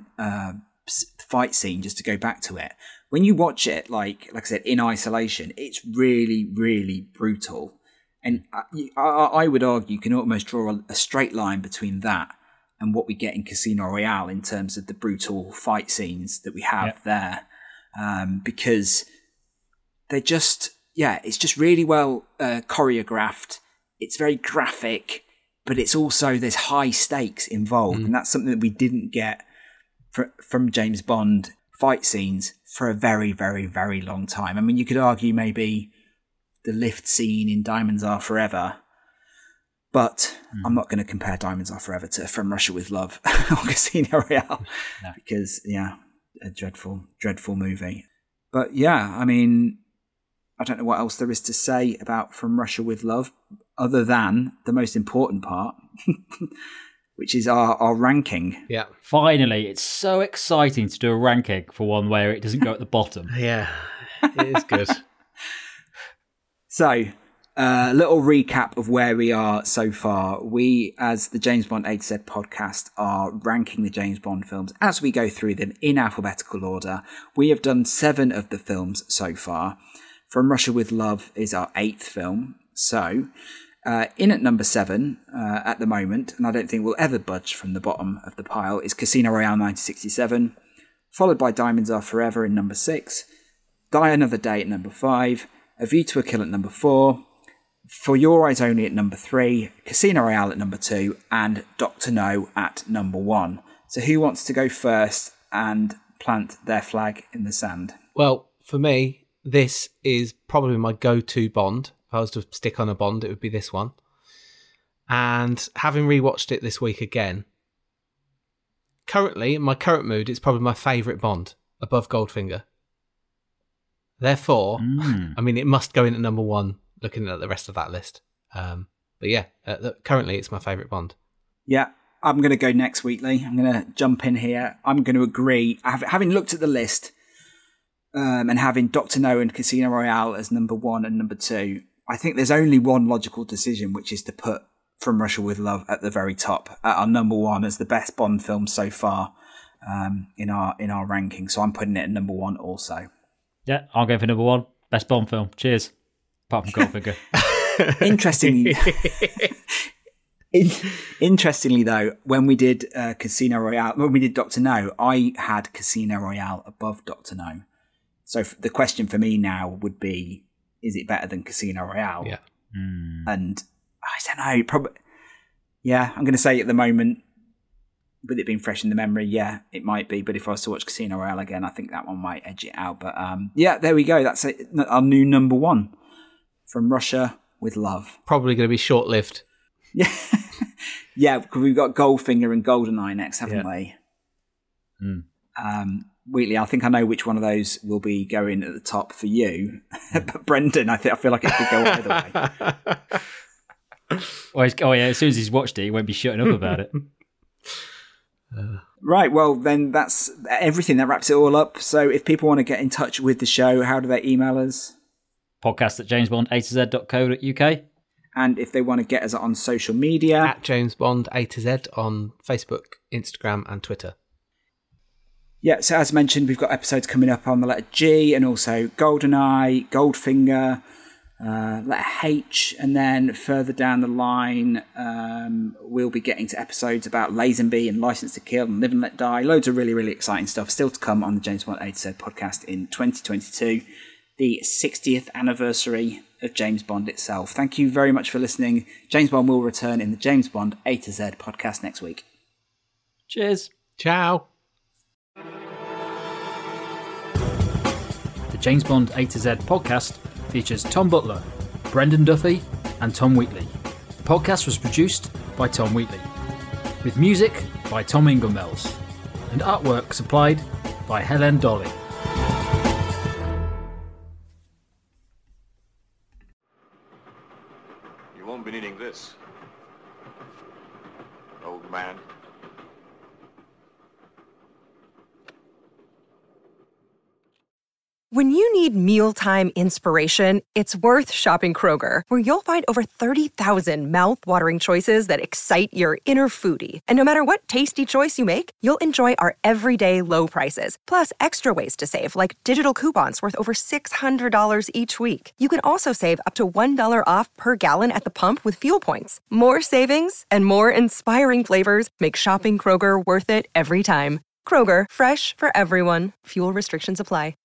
fight scene, just to go back to it. When you watch it, like I said, in isolation, it's really, really brutal. And I would argue you can almost draw a straight line between that and what we get in Casino Royale in terms of the brutal fight scenes that we have there. Because they're just, it's just really well choreographed. It's very graphic, but it's also, there's high stakes involved. And that's something that we didn't get from James Bond fight scenes for a very, very, very long time. I mean, you could argue maybe the lift scene in Diamonds Are Forever, but I'm not going to compare Diamonds Are Forever to From Russia with Love or Casino Royale, because, a dreadful, dreadful movie. But I mean, I don't know what else there is to say about From Russia with Love, other than the most important part, which is our ranking. Yeah. Finally, it's so exciting to do a ranking for one where it doesn't go at the bottom. Yeah, it is good. So, a little recap of where we are so far. We, as the James Bond A to Z podcast, are ranking the James Bond films as we go through them in alphabetical order. We have done 7 of the films so far. From Russia with Love is our 8th film. So, in at number 7 at the moment, and I don't think we'll ever budge from the bottom of the pile, is Casino Royale 1967, followed by Diamonds Are Forever in number 6, Die Another Day at number 5, A View to a Kill at number 4, For Your Eyes Only at number 3, Casino Royale at number 2, and Dr. No at number 1. So who wants to go first and plant their flag in the sand? Well, for me, this is probably my go-to Bond. If I was to stick on a Bond, it would be this one. And having rewatched it this week again, currently, in my current mood, it's probably my favourite Bond, above Goldfinger. Therefore, I mean, it must go in at number 1, looking at the rest of that list. But currently, it's my favourite Bond. Yeah, I'm going to go next, Wheatley. I'm going to jump in here. I'm going to agree. Having looked at the list and having Dr. No and Casino Royale as number 1 and number 2, I think there's only one logical decision, which is to put From Russia with Love at the very top, at our number 1 as the best Bond film so far in our ranking. So I'm putting it at number 1 also. Yeah, I'll go for number 1. Best Bond film. Cheers. Apart from Goldfinger. Interestingly, though, when we did Casino Royale, when we did Dr. No, I had Casino Royale above Dr. No. So the question for me now would be, is it better than Casino Royale? Yeah. And I don't know, probably. Yeah, I'm going to say at the moment, with it being fresh in the memory, yeah, it might be. But if I was to watch Casino Royale again, I think that one might edge it out. But there we go. That's our new number 1, From Russia with Love. Probably going to be short-lived. Yeah, yeah, because we've got Goldfinger and GoldenEye next, haven't we? Wheatley, I think I know which one of those will be going at the top for you. But Brendan, I feel like it could go either way. As soon as he's watched it, he won't be shutting up about it. Right, well, then that's everything. That wraps it all up. So if people want to get in touch with the show, how do they email us? podcast@jamesbond.a2z.co.uk. And if they want to get us on social media... At JamesBond A2Z on Facebook, Instagram and Twitter. Yeah, so as mentioned, we've got episodes coming up on the letter G and also GoldenEye, Goldfinger, letter H, and then further down the line, we'll be getting to episodes about Lazenby and License to Kill and Live and Let Die. Loads of really, really exciting stuff still to come on the James Bond A2Z podcast in 2022, the 60th anniversary of James Bond itself. Thank you very much for listening. James Bond will return in the James Bond A2Z podcast next week. Cheers. Ciao. The James Bond A2Z podcast features Tom Butler, Brendan Duffy, and Tom Wheatley. The podcast was produced by Tom Wheatley, with music by Tom Inglemells, and artwork supplied by Helen Dolly. You won't be needing this, old man. When you need mealtime inspiration, it's worth shopping Kroger, where you'll find over 30,000 mouth-watering choices that excite your inner foodie. And no matter what tasty choice you make, you'll enjoy our everyday low prices, plus extra ways to save, like digital coupons worth over $600 each week. You can also save up to $1 off per gallon at the pump with fuel points. More savings and more inspiring flavors make shopping Kroger worth it every time. Kroger, fresh for everyone. Fuel restrictions apply.